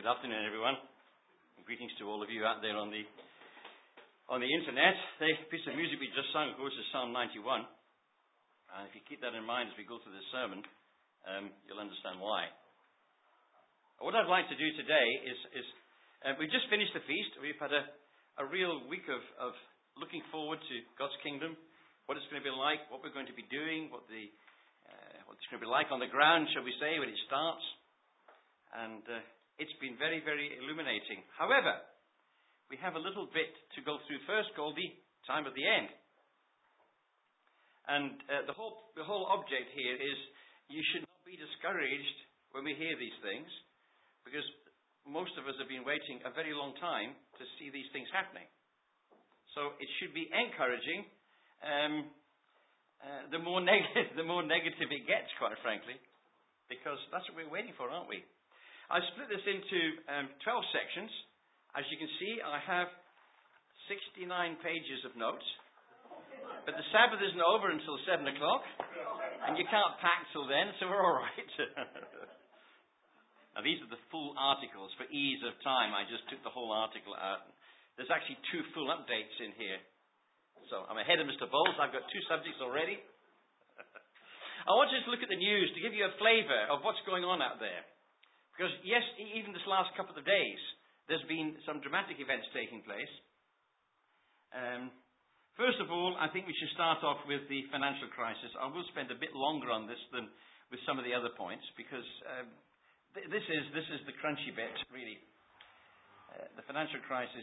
Good afternoon, everyone. Greetings to all of you out there on the internet. The piece of music we just sung, of course, is Psalm 91. And if you keep that in mind as we go through this sermon, you'll understand why. What I'd like to do today is we've just finished the feast. We've had a real week of looking forward to God's kingdom, what it's going to be like, what we're going to be doing, what it's going to be like on the ground, shall we say, when it starts. And it's been very, very illuminating. However, we have a little bit to go through first called the time of the end. And the whole object here is you should not be discouraged when we hear these things, because most of us have been waiting a very long time to see these things happening. So it should be encouraging. The more negative it gets, quite frankly, because that's what we're waiting for, aren't we? I've split this into 12 sections. As you can see, I have 69 pages of notes. But the Sabbath isn't over until 7 o'clock, and you can't pack till then, so we're all right. Now, these are the full articles. For ease of time, I just took the whole article out. There's actually 2 full updates in here. So I'm ahead of Mr. Bowles. I've got 2 subjects already. I want you to look at the news to give you a flavour of what's going on out there. Because, yes, even this last couple of days, there's been some dramatic events taking place. First of all, I think we should start off with the financial crisis. I will spend a bit longer on this than with some of the other points, because this is the crunchy bit, really. The financial crisis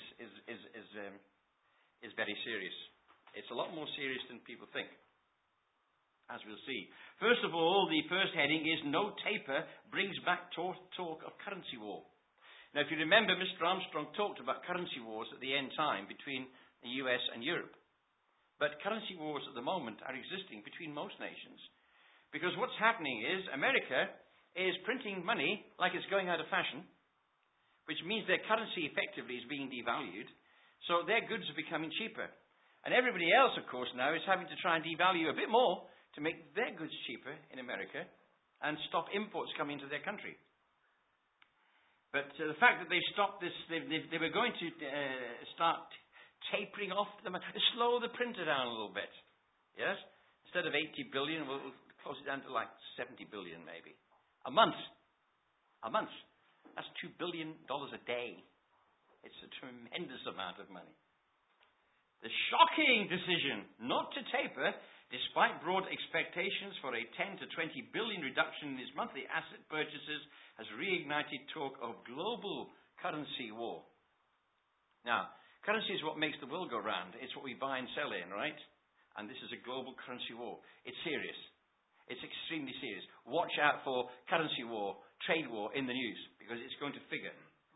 is very serious. It's a lot more serious than people think, as we'll see. First of all, the first heading is No Taper Brings Back Talk of Currency War. Now, if you remember, Mr. Armstrong talked about currency wars at the end time between the US and Europe. But currency wars at the moment are existing between most nations. Because what's happening is America is printing money like it's going out of fashion, which means their currency effectively is being devalued. So their goods are becoming cheaper. And everybody else, of course, now is having to try and devalue a bit more to make their goods cheaper in America and stop imports coming into their country. But the fact that they stopped this, they were going to start tapering off slow the printer down a little bit. Yes? Instead of 80 billion, we'll close it down to like 70 billion maybe. A month. That's $2 billion a day. It's a tremendous amount of money. The shocking decision not to taper, despite broad expectations for a 10 to 20 billion reduction in its monthly asset purchases, has reignited talk of global currency war. Now, currency is what makes the world go round. It's what we buy and sell in, right? And this is a global currency war. It's serious. It's extremely serious. Watch out for currency war, trade war in the news, because it's going to figure.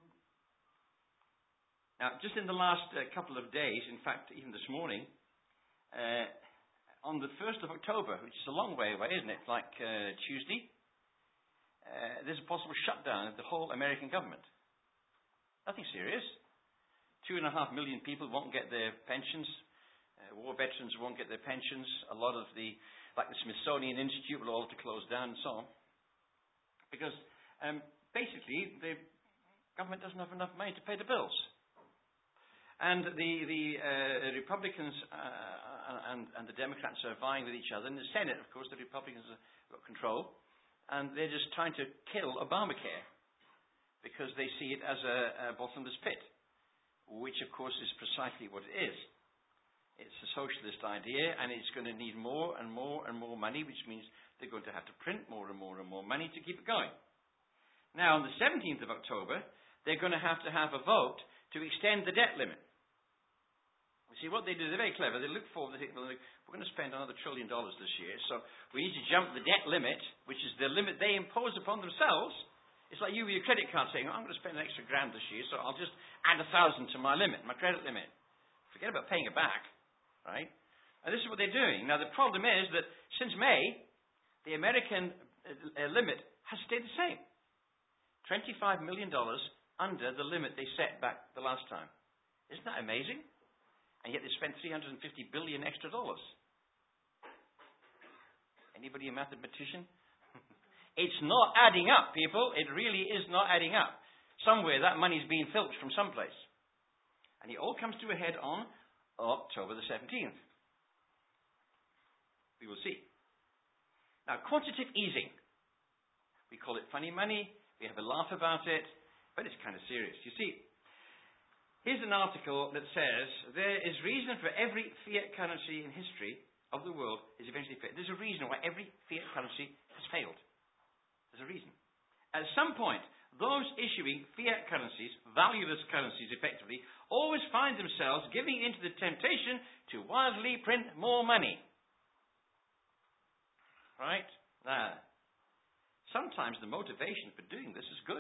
Now, just in the last couple of days, in fact, even this morning, on the 1st of October, which is a long way away, isn't it? Like Tuesday, there's a possible shutdown of the whole American government. Nothing serious. 2.5 million people won't get their pensions. War veterans won't get their pensions. A lot of the Smithsonian Institute will all have to close down and so on. Because basically, the government doesn't have enough money to pay the bills. And the Republicans and the Democrats are vying with each other. In the Senate, of course, the Republicans have got control. And they're just trying to kill Obamacare because they see it as a bottomless pit, which, of course, is precisely what it is. It's a socialist idea, and it's going to need more and more and more money, which means they're going to have to print more and more and more money to keep it going. Now, on the 17th of October, they're going to have a vote to extend the debt limit. You see, what they do, they're very clever. They look forward, they think, well, we're going to spend another $1 trillion this year, so we need to jump the debt limit, which is the limit they impose upon themselves. It's like you with your credit card saying, I'm going to spend an extra $1,000 this year, so I'll just add 1,000 to my limit, my credit limit. Forget about paying it back, right? And this is what they're doing. Now, the problem is that since May, the American limit has stayed the same. $25 million under the limit they set back the last time. Isn't that amazing? And yet they spent $350 billion extra dollars. Anybody a mathematician? It's not adding up, people. It really is not adding up. Somewhere that money's being filched from someplace. And it all comes to a head on October the 17th. We will see. Now, quantitative easing. We call it funny money. We have a laugh about it. But it's kind of serious. You see, here's an article that says there is reason for every fiat currency in history of the world is eventually failed. There's a reason why every fiat currency has failed. There's a reason. At some point, those issuing fiat currencies, valueless currencies effectively, always find themselves giving into the temptation to wildly print more money. Right? Now, sometimes the motivation for doing this is good.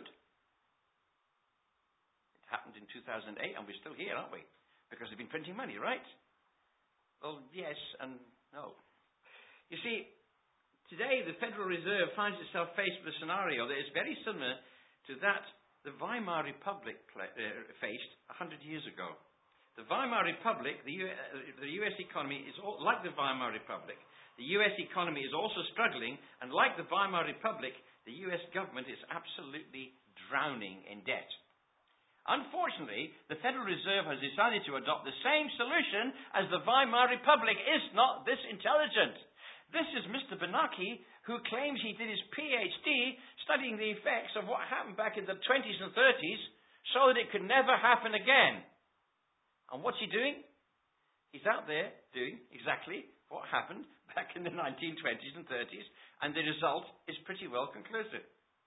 It happened in 2008 and we're still here, aren't we? Because they've been printing money, right? Well, yes and no. You see, today the Federal Reserve finds itself faced with a scenario that is very similar to that the Weimar Republic faced 100 years ago. The Weimar Republic, the US economy is like the Weimar Republic. The US economy is also struggling, and like the Weimar Republic, the US government is absolutely drowning in debt. Unfortunately, the Federal Reserve has decided to adopt the same solution as the Weimar Republic is not this intelligent. This is Mr. Bernanke, who claims he did his PhD studying the effects of what happened back in the 20s and 30s so that it could never happen again. And what's he doing? He's out there doing exactly what happened back in the 1920s and 30s, and the result is pretty well conclusive.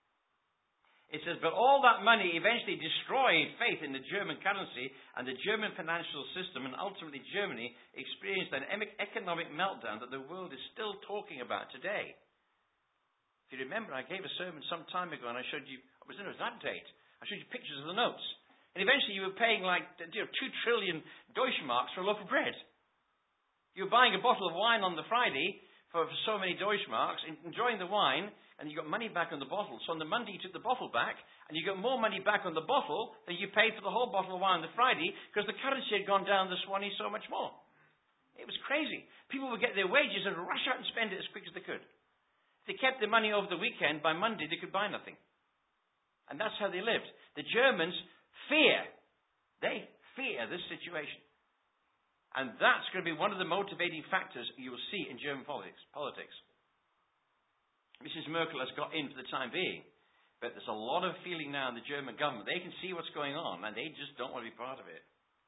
It says, but all that money eventually destroyed faith in the German currency and the German financial system, and ultimately Germany experienced an economic meltdown that the world is still talking about today. If you remember, I gave a sermon some time ago and I showed you, it was an update. I showed you pictures of the notes. And eventually you were paying like 2 trillion Deutschmarks for a loaf of bread. You were buying a bottle of wine on the Friday for so many Deutschmarks, enjoying the wine, and you got money back on the bottle. So on the Monday you took the bottle back, and you got more money back on the bottle than you paid for the whole bottle of wine on the Friday, because the currency had gone down the Swanee so much more. It was crazy. People would get their wages and rush out and spend it as quick as they could. If they kept their money over the weekend, by Monday they could buy nothing. And that's how they lived. The Germans fear. They fear this situation. And that's going to be one of the motivating factors you will see in German politics. Mrs. Merkel has got in for the time being, but there's a lot of feeling now in the German government. They can see what's going on, and they just don't want to be part of it.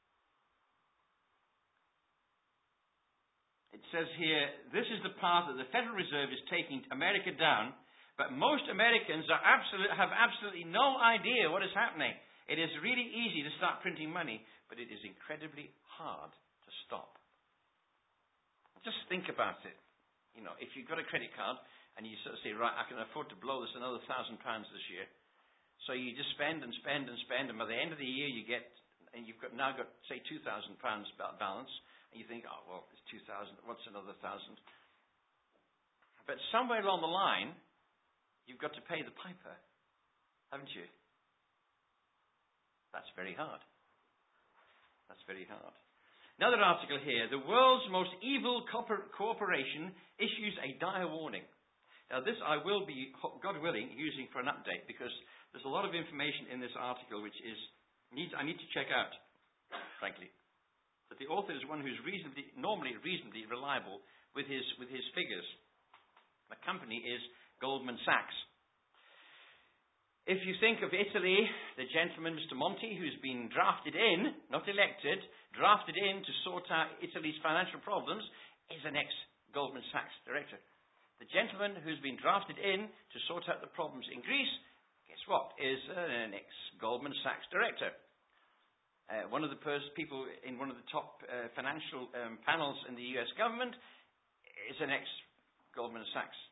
It says here, this is the path that the Federal Reserve is taking America down, but most Americans have absolutely no idea what is happening. It is really easy to start printing money, but it is incredibly hard to stop. Just think about it. You know, if you've got a credit card, and you sort of say, right, I can afford to blow this another £1,000 this year. So you just spend and spend and spend, and by the end of the year you get, and you've now got, say, £2,000 balance, and you think, oh, well, it's 2,000, what's another 1,000? But somewhere along the line, you've got to pay the piper, haven't you? That's very hard. That's very hard. Another article here, the world's most evil corporation issues a dire warning. Now this I will be, God willing, using for an update, because there's a lot of information in this article which I need to check out, frankly. But the author is one who's normally reasonably reliable with his figures. The company is Goldman Sachs. If you think of Italy, the gentleman, Mr. Monti, who's been drafted in, not elected, drafted in to sort out Italy's financial problems, is an ex-Goldman Sachs director. The gentleman who's been drafted in to sort out the problems in Greece, guess what, is an ex-Goldman Sachs director. One of the people in one of the top financial panels in the US government is an ex-Goldman Sachs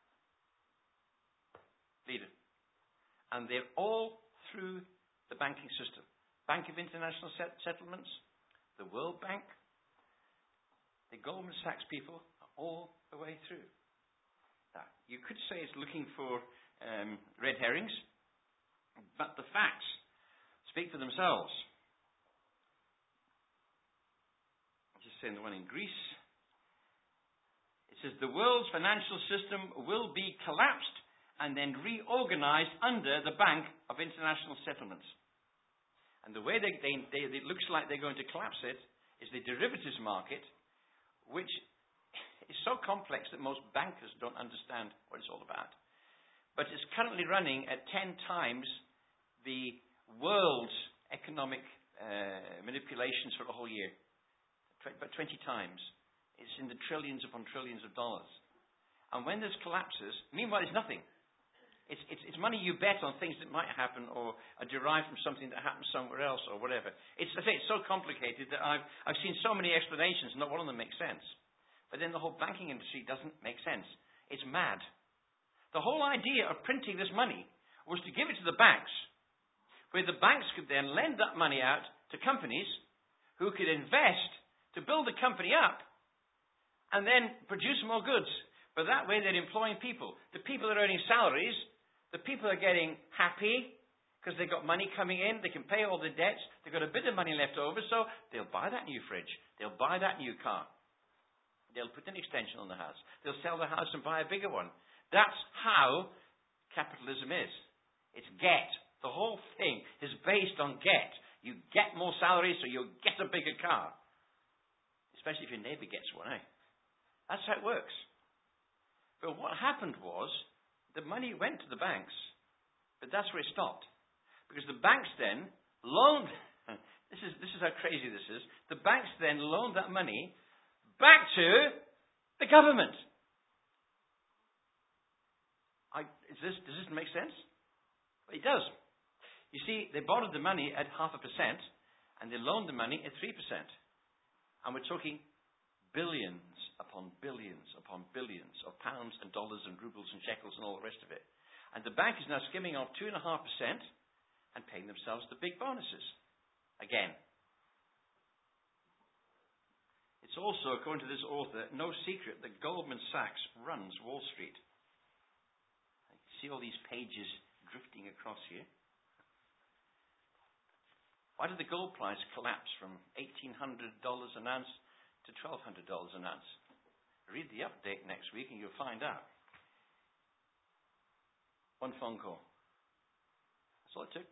leader. And they're all through the banking system. Bank of International Settlements, the World Bank, the Goldman Sachs people are all the way through. Now, you could say it's looking for red herrings, but the facts speak for themselves. I'm just saying the one in Greece. It says the world's financial system will be collapsed and then reorganized under the Bank of International Settlements. And the way it looks like they're going to collapse it is the derivatives market, which is so complex that most bankers don't understand what it's all about. But it's currently running at 10 times the world's economic manipulations for a whole year. About 20 times. It's in the trillions upon trillions of dollars. And when this collapses, meanwhile it's nothing. It's money you bet on things that might happen or are derived from something that happens somewhere else or whatever. I say it's so complicated that I've seen so many explanations, not one of them makes sense. But then the whole banking industry doesn't make sense. It's mad. The whole idea of printing this money was to give it to the banks, where the banks could then lend that money out to companies who could invest to build the company up and then produce more goods. But that way they're employing people. The people are earning salaries. The people are getting happy because they've got money coming in. They can pay all the debts. They've got a bit of money left over, so they'll buy that new fridge. They'll buy that new car. They'll put an extension on the house. They'll sell the house and buy a bigger one. That's how capitalism is. It's get. The whole thing is based on get. You get more salary, so you'll get a bigger car. Especially if your neighbor gets one, eh? That's how it works. But what happened was, the money went to the banks, but that's where it stopped. Because the banks then loaned, this is how crazy this is, the banks then loaned that money back to the government. Does this make sense? Well, it does. You see, they borrowed the money at 0.5%, and they loaned the money at 3%. And we're talking billions upon billions upon billions of pounds and dollars and rubles and shekels and all the rest of it. And the bank is now skimming off 2.5% and paying themselves the big bonuses. Again. It's also, according to this author, no secret that Goldman Sachs runs Wall Street. You see all these pages drifting across here. Why did the gold price collapse from $1,800 an ounce to $1,200 an ounce? Read the update next week and you'll find out. One phone call. That's all it took.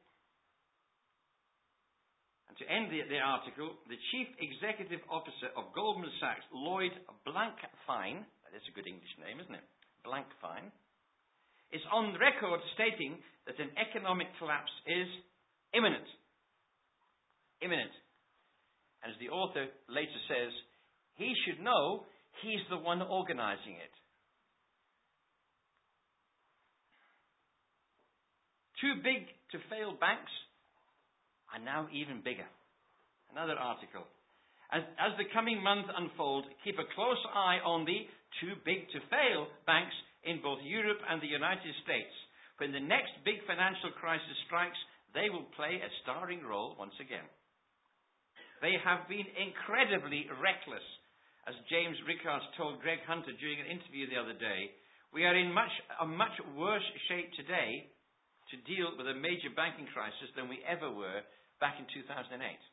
And to end the article, the Chief Executive Officer of Goldman Sachs, Lloyd Blankfein, that's a good English name, isn't it? Blankfein, is on record stating that an economic collapse is imminent. Imminent. And as the author later says, he should know he's the one organizing it. Too big to fail banks are now even bigger. Another article. As the coming months unfold, keep a close eye on the too big to fail banks in both Europe and the United States. When the next big financial crisis strikes, they will play a starring role once again. They have been incredibly reckless. As James Rickards told Greg Hunter during an interview the other day, we are in a much worse shape today to deal with a major banking crisis than we ever were back in 2008.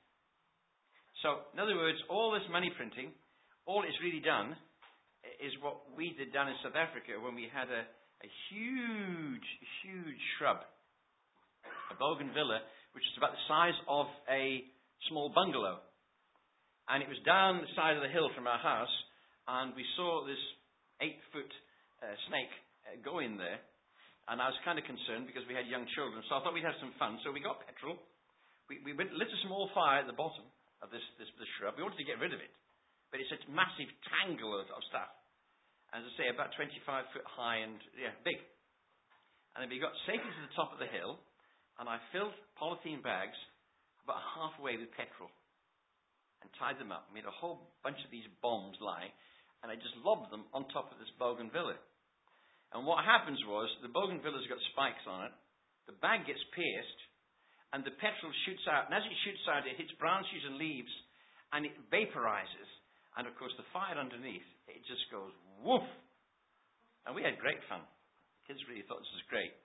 So, in other words, all this money printing, all it's really done is what we did down in South Africa when we had a huge shrub, a bougainvillea, which is about the size of a small bungalow. And it was down the side of the hill from our house, and we saw this 8-foot snake go in there. And I was kind of concerned because we had young children, so I thought we'd have some fun. So we got petrol. We lit a small fire at the bottom of this shrub. We wanted to get rid of it, but it's a massive tangle of stuff. As I say, about 25 foot high and big. And then we got safely to the top of the hill, and I filled polythene bags about halfway with petrol and tied them up, made a whole bunch of these bombs lie, and I just lobbed them on top of this bougainvillea. And what happens was, the bougainvillea's got spikes on it, the bag gets pierced, and the petrol shoots out. And as it shoots out, it hits branches and leaves, and it vaporizes. And of course, the fire underneath, it just goes woof. And we had great fun. Kids really thought this was great.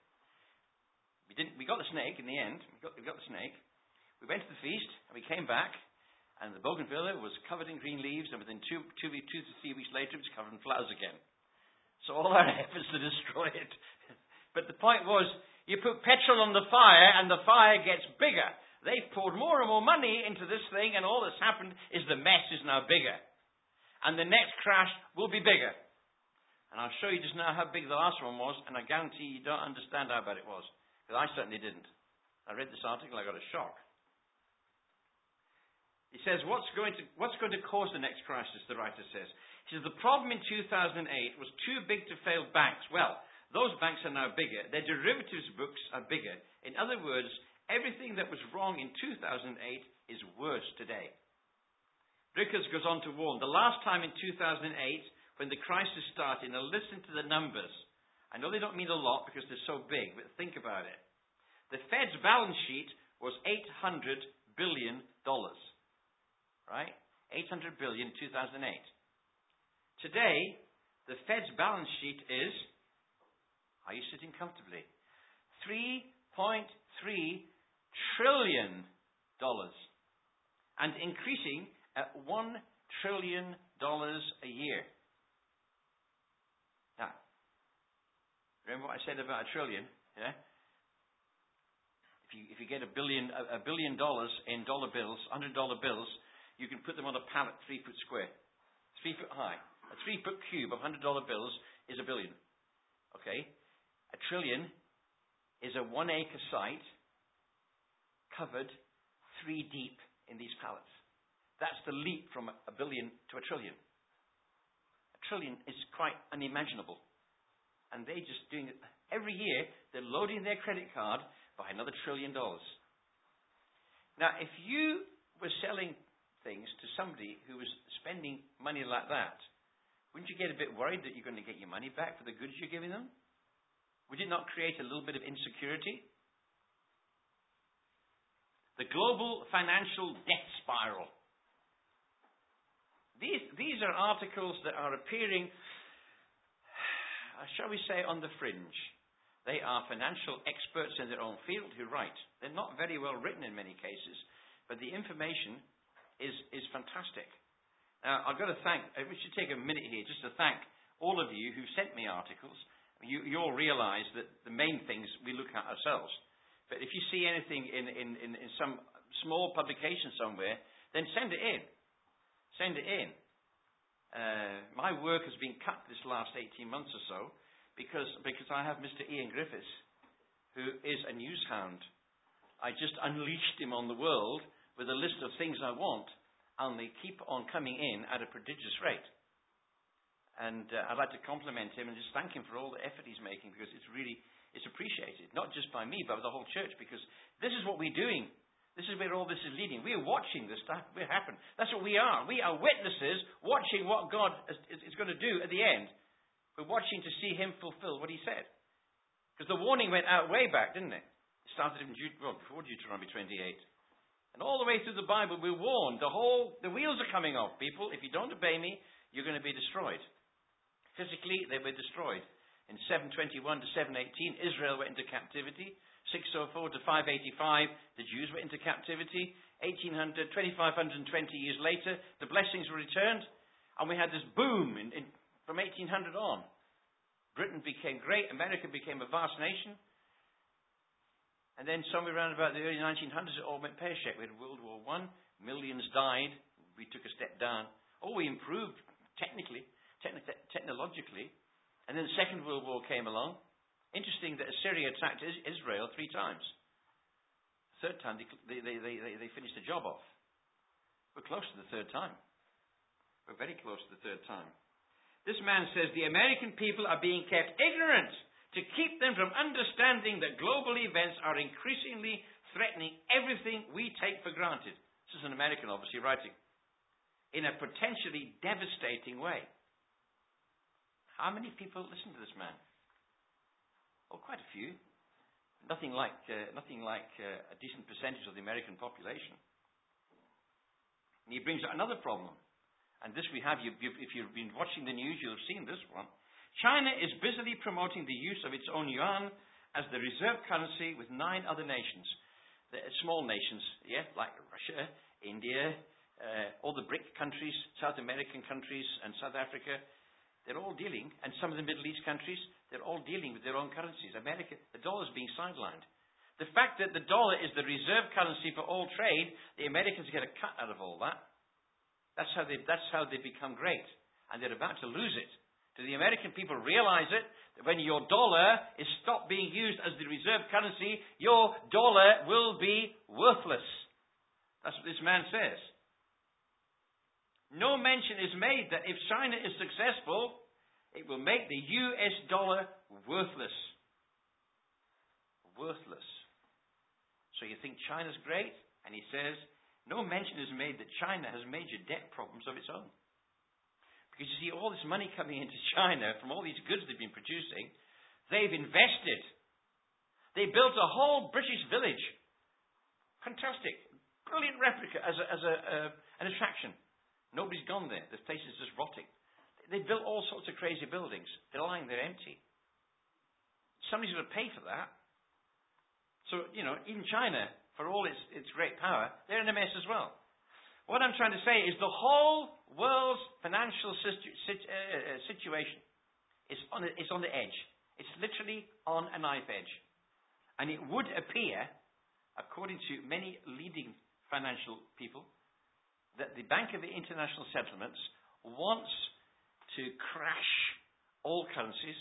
We got the snake in the end. We got the snake. We went to the feast, and we came back, and the bougainvillea was covered in green leaves, and within 2 to 3 weeks later, it was covered in flowers again. So all our efforts to destroy it But the point was, you put petrol on the fire and the fire gets bigger. They've poured more and more money into this thing, and all that's happened is the mess is now bigger. And the next crash will be bigger. And I'll show you just now how big the last one was, and I guarantee you don't understand how bad it was. Because I certainly didn't. I read this article, I got a shock. He says, what's going to cause the next crisis, the writer says. He says, the problem in 2008 was too big to fail banks. Well, those banks are now bigger. Their derivatives books are bigger. In other words, everything that was wrong in 2008 is worse today. Rickers goes on to warn, the last time in 2008, when the crisis started, now listen to the numbers. I know they don't mean a lot because they're so big, but think about it. The Fed's balance sheet was $800 billion. Right? 800 billion in 2008. Today, the Fed's balance sheet is, are you sitting comfortably? $3.3 trillion. And increasing at $1 trillion a year. Now, remember what I said about a trillion? Yeah? If you get $1 billion in dollar bills, $100 bills, you can put them on a pallet 3 foot square, 3 foot high. A 3 foot cube of $100 bills is $1 billion. Okay? A trillion is a 1 acre site covered 3 deep in these pallets. That's the leap from $1 billion to $1 trillion. $1 trillion is quite unimaginable. And they're just doing it. Every year, they're loading their credit card by another $1 trillion. Now, if you were selling things to somebody who was spending money like that, wouldn't you get a bit worried that you're going to get your money back for the goods you're giving them? Would it not create a little bit of insecurity? The global financial debt spiral. These are articles that are appearing, shall we say, on the fringe. They are financial experts in their own field who write. They're not very well written in many cases, but the information is fantastic. Now, I've got to we should take a minute here just to thank all of you who sent me articles. You all realize that the main things we look at ourselves. But if you see anything in some small publication somewhere, then send it in. Send it in. My work has been cut this last 18 months or so because I have Mr. Ian Griffiths, who is a news hound. I just unleashed him on the world with a list of things I want, and they keep on coming in at a prodigious rate. And I'd like to compliment him and just thank him for all the effort he's making, because it's appreciated, not just by me, but by the whole church, because this is what we're doing. This is where all this is leading. We are watching this stuff happen. That's what we are. We are witnesses watching what God is going to do at the end. We're watching to see him fulfill what he said. Because the warning went out way back, didn't it? It started before Deuteronomy 28. And all the way through the Bible, we're warned. The wheels are coming off, people. If you don't obey me, you're going to be destroyed. Physically, they were destroyed. In 721 to 718, Israel went into captivity. 604 to 585, the Jews went into captivity. 2,520 years later, the blessings were returned. And we had this boom from 1800 on. Britain became great. America became a vast nation. And then somewhere around about the early 1900s, it all went pear-shaped. We had World War I. Millions died. We took a step down. We improved technologically. And then the Second World War came along. Interesting that Assyria attacked Israel 3 times. Third time, they finished the job off. We're close to the third time. We're very close to the third time. This man says the American people are being kept ignorant to keep them from understanding that global events are increasingly threatening everything we take for granted. This is an American, obviously, writing. In a potentially devastating way. How many people listen to this man? Quite a few. Nothing like a decent percentage of the American population. And he brings up another problem. And this we have, if you've been watching the news, you'll have seen this one. China is busily promoting the use of its own yuan as the reserve currency with 9 other nations. Small nations, like Russia, India, all the BRIC countries, South American countries, and South Africa. they're all dealing, and some of the Middle East countries, they're all dealing with their own currencies. America, the dollar's being sidelined. The fact that the dollar is the reserve currency for all trade, the Americans get a cut out of all that. That's how they become great. And they're about to lose it. Do the American people realize it? That when your dollar is stopped being used as the reserve currency, your dollar will be worthless. That's what this man says. No mention is made that if China is successful, it will make the US dollar worthless. Worthless. So you think China's great? And he says, no mention is made that China has major debt problems of its own. Because you see all this money coming into China from all these goods they've been producing, they've invested. They built a whole British village. Fantastic. Brilliant replica as an attraction. Nobody's gone there. The place is just rotting. They built all sorts of crazy buildings. They're lying there empty. Somebody's going to pay for that. So, even China, for all its great power, they're in a mess as well. What I'm trying to say is the whole world's financial situation is on the edge. It's literally on a knife edge. And it would appear, according to many leading financial people, that the Bank of International Settlements wants to crash all currencies.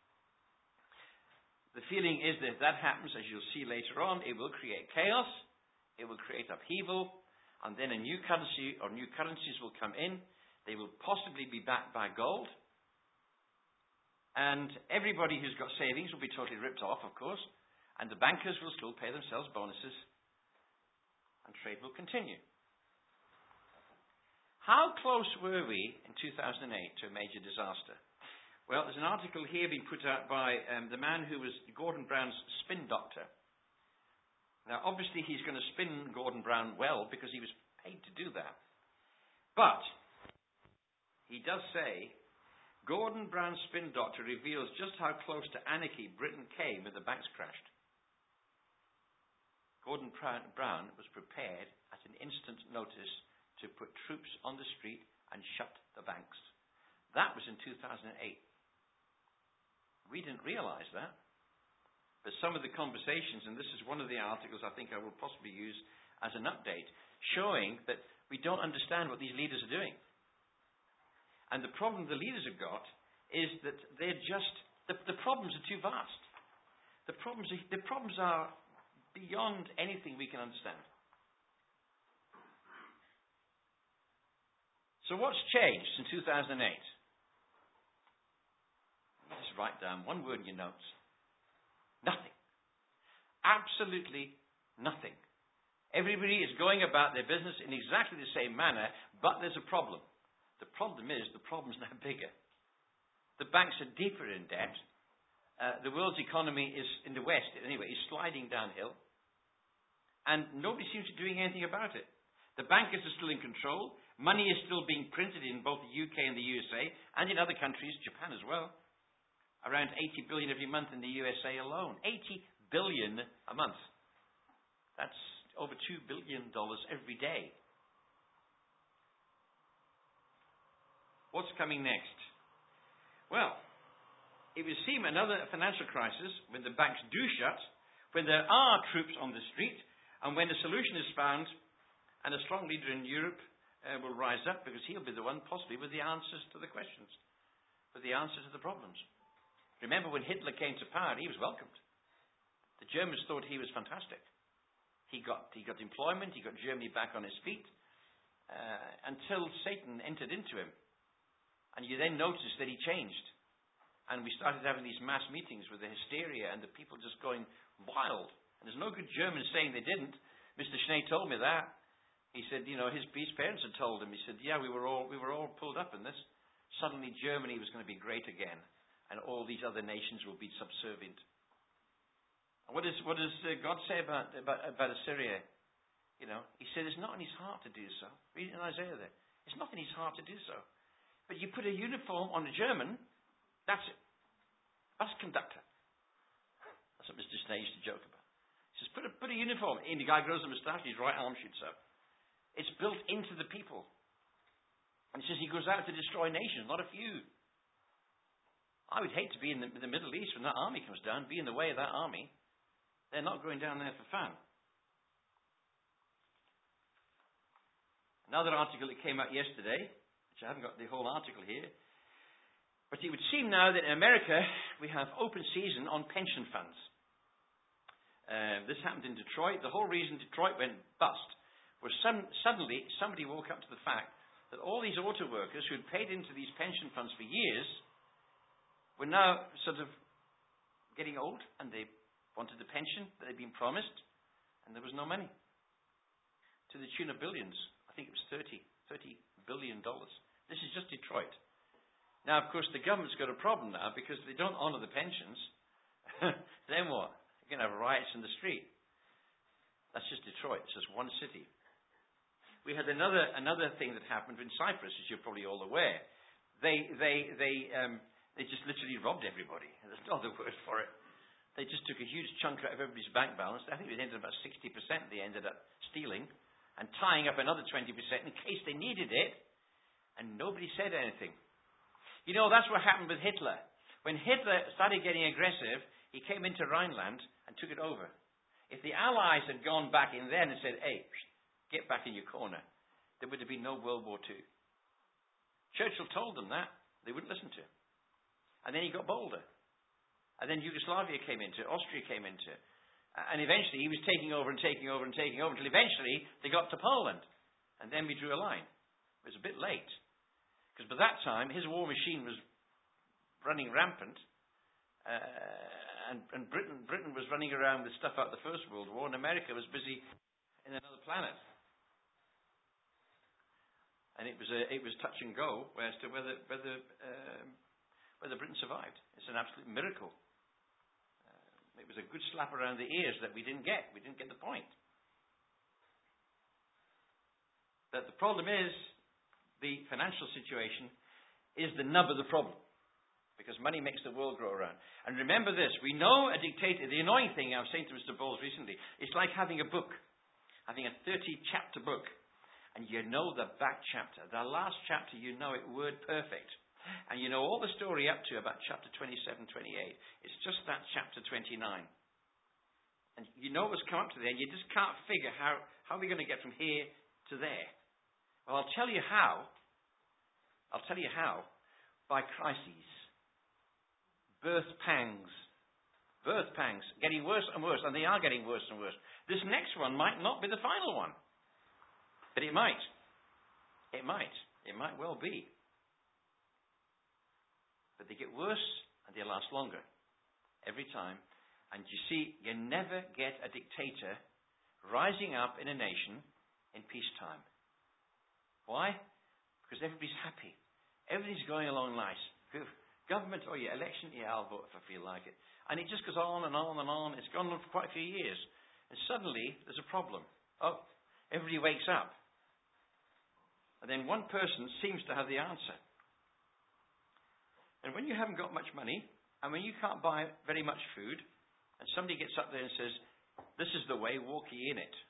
The feeling is that if that happens, as you'll see later on, it will create chaos, it will create upheaval, and then a new currency or new currencies will come in. They will possibly be backed by gold. And everybody who's got savings will be totally ripped off, of course. And the bankers will still pay themselves bonuses. And trade will continue. How close were we in 2008 to a major disaster? Well, there's an article here being put out by the man who was Gordon Brown's spin doctor. Now, obviously, he's going to spin Gordon Brown well because he was paid to do that. But he does say, Gordon Brown's spin doctor reveals just how close to anarchy Britain came when the banks crashed. Gordon Brown was prepared at an instant notice to put troops on the street and shut the banks. That was in 2008. We didn't realize that. But some of the conversations, and this is one of the articles I think I will possibly use as an update, showing that we don't understand what these leaders are doing. And the problem the leaders have got is that they're just, the problems are too vast. The problems are beyond anything we can understand. So what's changed since 2008? Just write down one word in your notes. Nothing. Absolutely nothing. Everybody is going about their business in exactly the same manner, but there's a problem. The problem is the problem's now bigger. The banks are deeper in debt. The world's economy is, in the West anyway, is sliding downhill. And nobody seems to be doing anything about it. The bankers are still in control. Money is still being printed in both the UK and the USA, and in other countries, Japan as well. Around 80 billion every month in the USA alone. 80 billion a month. That's over $2 billion every day. What's coming next? Well, it would seem another financial crisis when the banks do shut, when there are troops on the street, and when a solution is found, and a strong leader in Europe will rise up because he'll be the one possibly with the answers to the questions, with the answers to the problems. Remember when Hitler came to power, he was welcomed. The Germans thought he was fantastic. He got employment, he got Germany back on its feet, until Satan entered into him. And you then noticed that he changed. And we started having these mass meetings with the hysteria and the people just going wild. And there's no good Germans saying they didn't. Mr. Schnee told me that. He said, his parents had told him. He said, yeah, we were all pulled up in this. Suddenly Germany was going to be great again. And all these other nations will be subservient. What does God say about Assyria? He said it's not in his heart to do so. Read it in Isaiah there. It's not in his heart to do so. But you put a uniform on a German, that's it. Bus conductor. That's what Mr. Schnee used to joke about. He says, put a uniform. And the guy grows a moustache, his right arm shoots up. It's built into the people. And he says he goes out to destroy nations, not a few. I would hate to be in the Middle East when that army comes down, be in the way of that army. They're not going down there for fun. Another article that came out yesterday, which I haven't got the whole article here, but it would seem now that in America we have open season on pension funds. This happened in Detroit. The whole reason Detroit went bust was suddenly somebody woke up to the fact that all these auto workers who had paid into these pension funds for years were now sort of getting old, and they wanted the pension that they'd been promised, and there was no money. To the tune of billions. I think it was $30 billion. This is just Detroit. Now, of course, the government's got a problem now because they don't honour the pensions. Then what? You're going to have riots in the street. That's just Detroit. It's just one city. We had another thing that happened in Cyprus, as you're probably all aware. They just literally robbed everybody. There's no other word for it. They just took a huge chunk out of everybody's bank balance. I think it ended up about 60% they ended up stealing and tying up another 20% in case they needed it, and nobody said anything. You know, that's what happened with Hitler. When Hitler started getting aggressive, he came into Rhineland and took it over. If the Allies had gone back in then and said, hey, get back in your corner, there would have been no World War II. Churchill told them that. They wouldn't listen to him. And then he got bolder. And then Yugoslavia came into it, Austria came into it. And eventually he was taking over until eventually they got to Poland. And then we drew a line. It was a bit late. Because by that time his war machine was running rampant. And Britain was running around with stuff out of the First World War, and America was busy in another planet. And it was touch and go as to whether Britain survived. It's an absolute miracle. It was a good slap around the ears that we didn't get. We didn't get the point. But the problem is, the financial situation is the nub of the problem. Because money makes the world grow around. And remember this, we know a dictator, the annoying thing I was saying to Mr. Bowles recently, it's like having a book, having a 30-chapter book, and you know the back chapter. The last chapter, you know it word perfect. And you know all the story up to about chapter 27, 28. It's just that chapter 29. And you know what's come up to there, and you just can't figure how are we going to get from here to there. Well, I'll tell you how. By crises. Birth pangs. Getting worse and worse, and they are getting worse and worse. This next one might not be the final one. But it might. It might well be. But they get worse and they last longer. Every time. And you see, you never get a dictator rising up in a nation in peacetime. Why? Because everybody's happy. Everything's going along nice. Government, oh yeah, election, yeah, I'll vote if I feel like it. And it just goes on and on and on. It's gone on for quite a few years. And suddenly, there's a problem. Oh, everybody wakes up. And then one person seems to have the answer. And when you haven't got much money, and when you can't buy very much food, and somebody gets up there and says, this is the way, walk ye in it.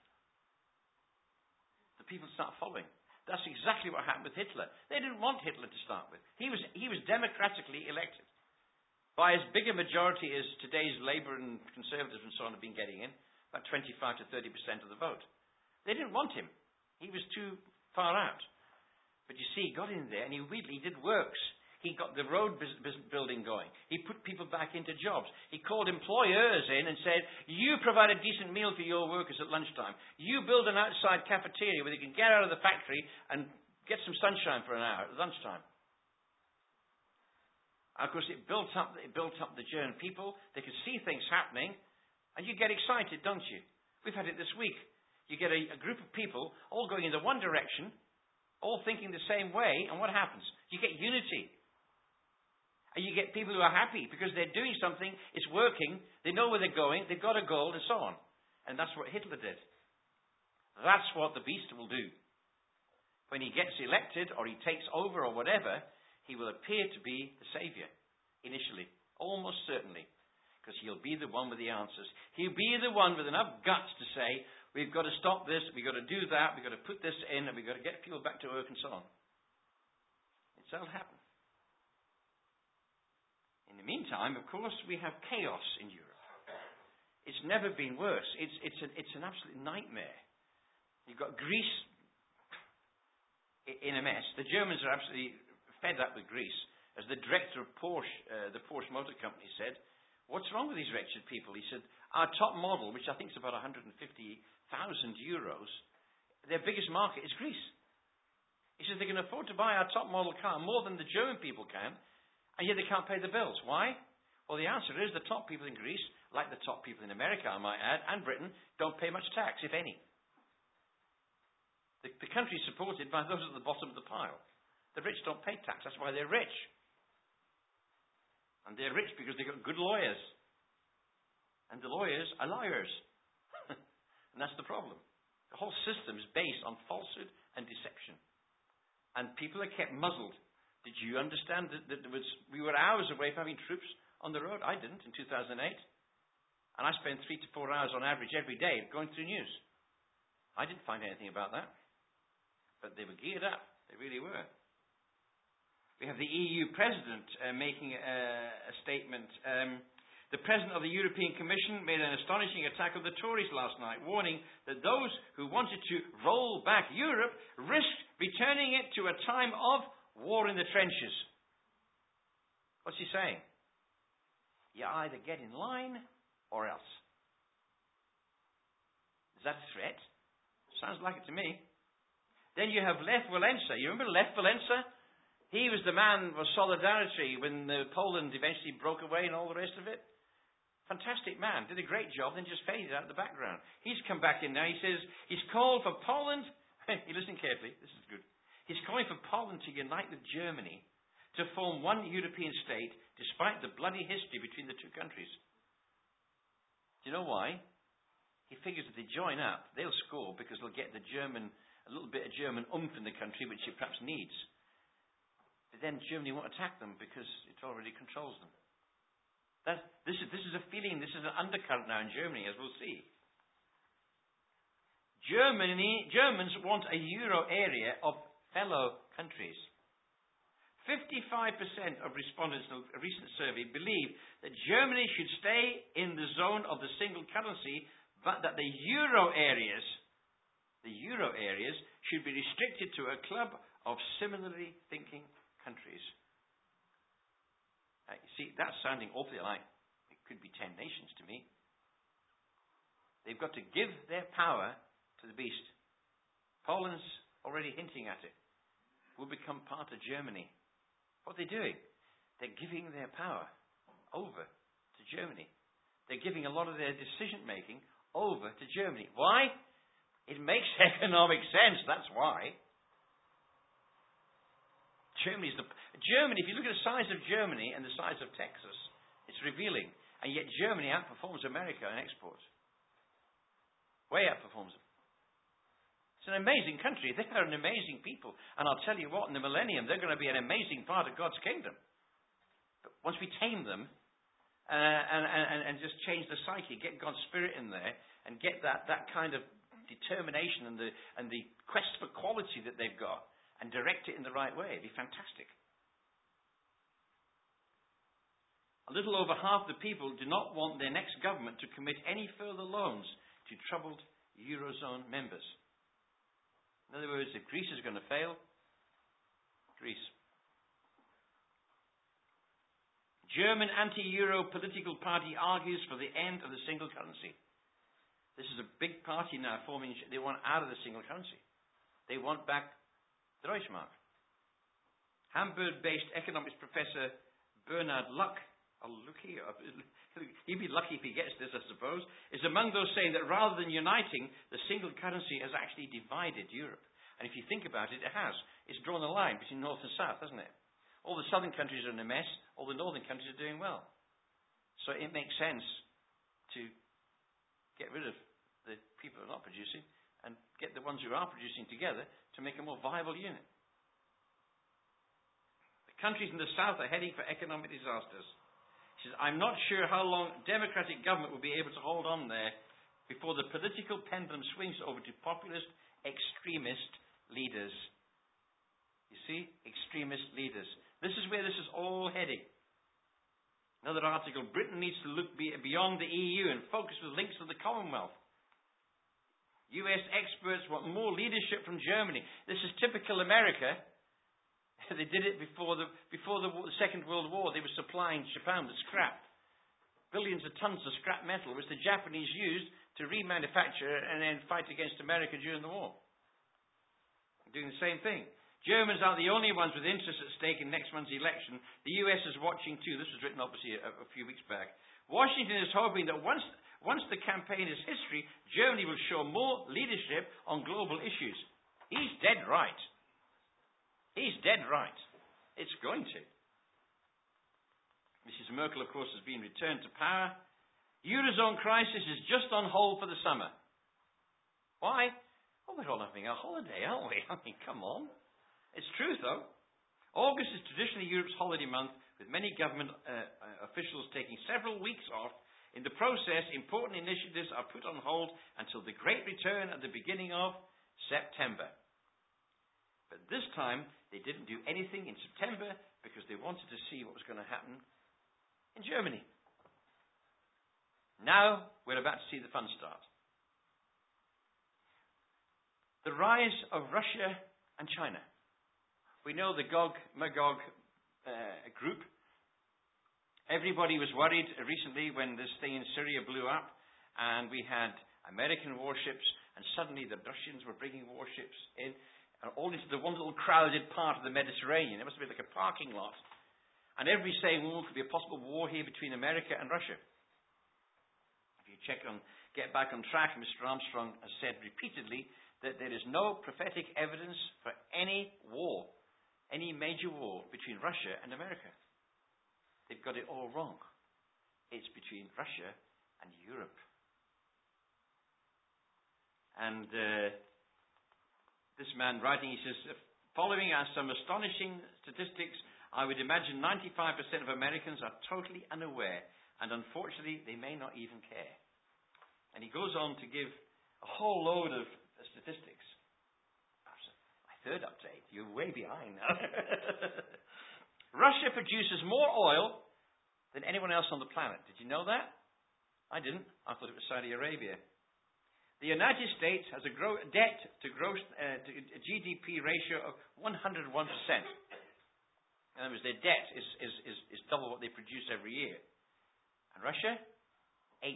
The people start following. That's exactly what happened with Hitler. They didn't want Hitler to start with. He was democratically elected by as big a majority as today's Labour and Conservatives and so on have been getting in, about 25 to 30% of the vote. They didn't want him. He was too far out. But you see, he got in there and he did works. He got the road building going. He put people back into jobs. He called employers in and said, you provide a decent meal for your workers at lunchtime. You build an outside cafeteria where they can get out of the factory and get some sunshine for an hour at lunchtime. And of course, it built up the German people. They could see things happening, and you get excited, don't you? We've had it this week. You get a group of people all going in the one direction, all thinking the same way, and what happens? You get unity. And you get people who are happy because they're doing something, it's working, they know where they're going, they've got a goal, and so on. And that's what Hitler did. That's what the beast will do. When he gets elected, or he takes over, or whatever, he will appear to be the saviour, initially. Almost certainly. Because he'll be the one with the answers. He'll be the one with enough guts to say, we've got to stop this, we've got to do that, we've got to put this in, and we've got to get people back to work, and so on. It's all happened. In the meantime, of course, we have chaos in Europe. It's never been worse. It's an absolute nightmare. You've got Greece in a mess. The Germans are absolutely fed up with Greece. As the director of Porsche, the Porsche Motor Company said, what's wrong with these wretched people? He said, our top model, which I think is about 150,000 euros, their biggest market is Greece. He says they can afford to buy our top model car more than the German people can, and yet they can't pay the bills. Why? Well, the answer is the top people in Greece, like the top people in America, I might add, and Britain, don't pay much tax, if any. The country is supported by those at the bottom of the pile. The rich don't pay tax. That's why they're rich. And they're rich because they've got good lawyers. And the lawyers are liars. And that's the problem. The whole system is based on falsehood and deception. And people are kept muzzled. Did you understand that we were hours away from having troops on the road? I didn't in 2008. And I spent 3 to 4 hours on average every day going through news. I didn't find anything about that. But they were geared up. They really were. We have the EU President making a statement. The President of the European Commission made an astonishing attack of the Tories last night, warning that those who wanted to roll back Europe risked returning it to a time of war in the trenches. What's he saying? You either get in line or else. Is that a threat? Sounds like it to me. Then you have Lech Walesa. You remember Lech Walesa? He was the man of solidarity when Poland eventually broke away and all the rest of it. Fantastic man. Did a great job, then just faded out of the background. He's come back in now. He says he's called for Poland. You listen carefully. This is good. He's calling for Poland to unite with Germany to form one European state despite the bloody history between the two countries. Do you know why? He figures if they join up, they'll score because they'll get a little bit of German oomph in the country, which it perhaps needs. But then Germany won't attack them because it already controls them. This is a feeling, this is an undercurrent now in Germany, as we'll see. Germans want a euro area of fellow countries. 55% of respondents in a recent survey believe that Germany should stay in the zone of the single currency, but that the euro areas should be restricted to a club of similarly thinking countries. You see, that's sounding awfully like it could be 10 nations to me. They've got to give their power to the beast. Poland's already hinting at it. Will become part of Germany. What are they doing? They're giving their power over to Germany. They're giving a lot of their decision making over to Germany. Why? It makes economic sense, that's why. Germany, if you look at the size of Germany and the size of Texas, it's revealing. And yet Germany outperforms America in exports. Way outperforms them. It's an amazing country. They are an amazing people. And I'll tell you what, in the millennium, they're going to be an amazing part of God's kingdom. But once we tame them and just change the psyche, get God's Spirit in there, and get that kind of determination and the quest for quality that they've got, and direct it in the right way, it'd be fantastic. A little over half the people do not want their next government to commit any further loans to troubled Eurozone members. In other words, if Greece is going to fail, Greece. German anti-Euro political party argues for the end of the single currency. This is a big party now forming. They want out of the single currency. They want back the Deutschmark. Hamburg-based economics professor Bernhard Luck, he'd be lucky if he gets this, I suppose, is among those saying that rather than uniting, the single currency has actually divided Europe. And if you think about it, it has. It's drawn a line between north and south, hasn't it? All the southern countries are in a mess, all the northern countries are doing well. So it makes sense to get rid of the people who are not producing and get the ones who are producing together to make a more viable unit. The countries in the south are heading for economic disasters. He says, I'm not sure how long democratic government will be able to hold on there before the political pendulum swings over to populist, extremist leaders. You see? Extremist leaders. This is where this is all heading. Another article, Britain needs to look beyond the EU and focus with links to the Commonwealth. US experts want more leadership from Germany. This is typical America. They did it before the Second World War. They were supplying Japan with scrap. Billions of tons of scrap metal, which the Japanese used to remanufacture and then fight against America during the war. Doing the same thing. Germans are the only ones with interest at stake in next month's election. The US is watching too. This was written obviously a few weeks back. Washington is hoping that once the campaign is history, Germany will show more leadership on global issues. He's dead right. He's dead right. It's going to. Mrs. Merkel, of course, has been returned to power. Eurozone crisis is just on hold for the summer. Why? Well, we're all having a holiday, aren't we? I mean, come on. It's true, though. August is traditionally Europe's holiday month, with many government officials taking several weeks off. In the process, important initiatives are put on hold until the Great Return at the beginning of September. But this time, they didn't do anything in September because they wanted to see what was going to happen in Germany. Now, we're about to see the fun start. The rise of Russia and China. We know the Gog-Magog group. Everybody was worried recently when this thing in Syria blew up, and we had American warships, and suddenly the Russians were bringing warships in, all into the one little crowded part of the Mediterranean. It must be like a parking lot. And everybody's saying, well, could be a possible war here between America and Russia. If you get back on track, Mr. Armstrong has said repeatedly that there is no prophetic evidence for any war, any major war between Russia and America. They've got it all wrong. It's between Russia and Europe. And this man writing, he says, following are some astonishing statistics. I would imagine 95% of Americans are totally unaware, and unfortunately, they may not even care. And he goes on to give a whole load of statistics. My third update. You're way behind now. Russia produces more oil than anyone else on the planet. Did you know that? I didn't. I thought it was Saudi Arabia. The United States has a debt to GDP ratio of 101%. In other words, their debt is double what they produce every year. And Russia, 8%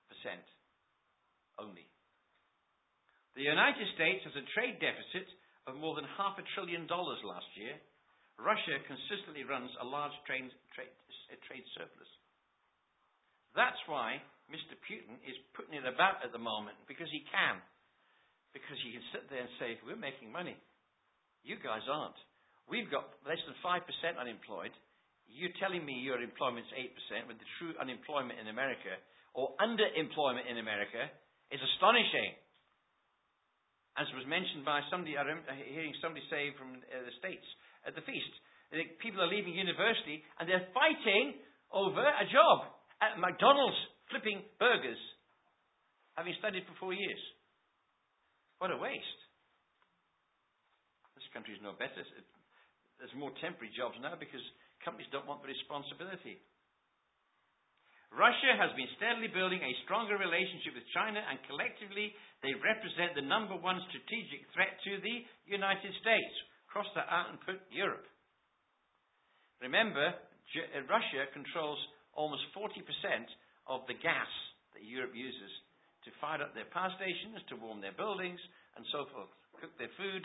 only. The United States has a trade deficit of more than $500 billion last year. Russia consistently runs a large trade surplus. That's why Mr. Putin is putting it about at the moment, because he can. Because he can sit there and say, we're making money. You guys aren't. We've got less than 5% unemployed. You're telling me your employment's 8%, when the true unemployment in America, or underemployment in America, is astonishing. As was mentioned by somebody, I remember hearing somebody say from the States at the feast, that people are leaving university and they're fighting over a job at McDonald's flipping burgers, having studied for 4 years. What a waste. This country is no better. There's more temporary jobs now because companies don't want the responsibility. Russia has been steadily building a stronger relationship with China, and collectively they represent the number one strategic threat to the United States. Cross that out and put Europe. Remember, Russia controls almost 40% of the gas that Europe uses to fire up their power stations, to warm their buildings, and so forth, cook their food.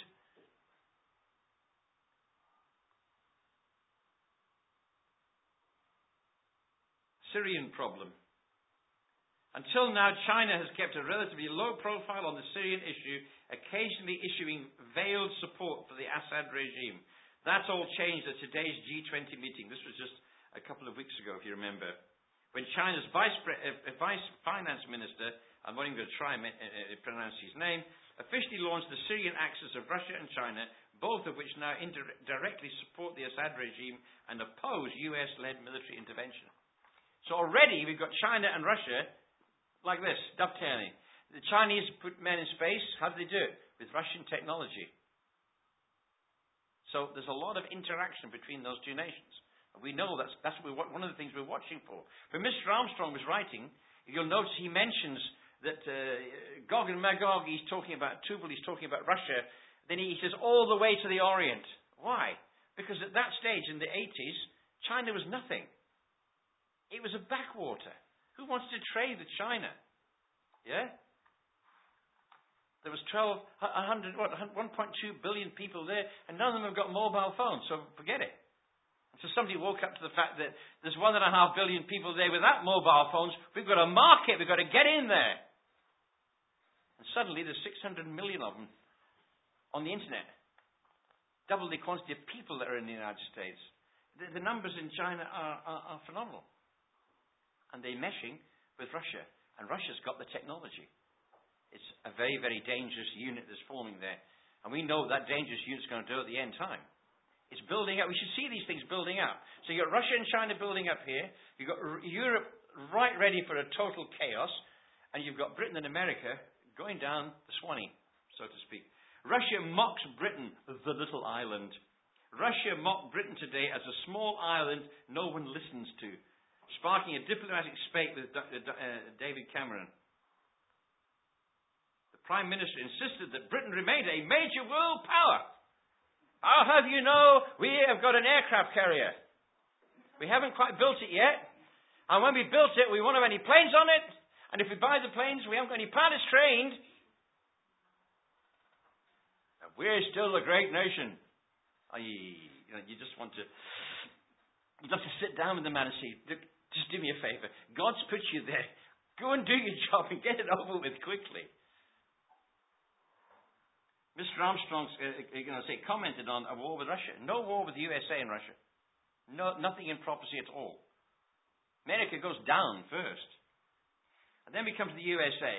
Syrian problem. Until now, China has kept a relatively low profile on the Syrian issue, occasionally issuing veiled support for the Assad regime. That's all changed at today's G20 meeting. This was just a couple of weeks ago, if you remember, when China's vice finance minister, I'm not even going to try and pronounce his name, officially launched the Syrian axis of Russia and China, both of which now directly support the Assad regime and oppose US-led military intervention. So already we've got China and Russia like this, dovetailing. The Chinese put men in space. How do they do it? With Russian technology. So there's a lot of interaction between those two nations. We know that's one of the things we're watching for. When Mr. Armstrong was writing, you'll notice he mentions that Gog and Magog, he's talking about Tubal, he's talking about Russia. Then he says all the way to the Orient. Why? Because at that stage in the 80s, China was nothing. It was a backwater. Who wants to trade with China? Yeah? There was 1.2 billion people there, and none of them have got mobile phones, so forget it. So somebody woke up to the fact that there's 1.5 billion people there without mobile phones. We've got a market. We've got to get in there. And suddenly there's 600 million of them on the internet. Double the quantity of people that are in the United States. The numbers in China are phenomenal. And they're meshing with Russia. And Russia's got the technology. It's a very, very dangerous unit that's forming there. And we know that dangerous unit's going to do at the end time. It's building up. We should see these things building up. So you've got Russia and China building up here. You've got Europe right ready for a total chaos. And you've got Britain and America going down the Swanee, so to speak. Russia mocks Britain, the little island. Russia mocked Britain today as a small island no one listens to, sparking a diplomatic spate with David Cameron. The Prime Minister insisted that Britain remained a major world power. I'll have you know, we have got an aircraft carrier. We haven't quite built it yet. And when we built it, we won't have any planes on it. And if we buy the planes, we haven't got any pilots trained. And we're still a great nation. You just want to... You'd like to sit down with the man and say, just do me a favor. God's put you there. Go and do your job and get it over with quickly. Mr. Armstrong commented on a war with Russia. No war with the USA and Russia. No, nothing in prophecy at all. America goes down first. And then we come to the USA.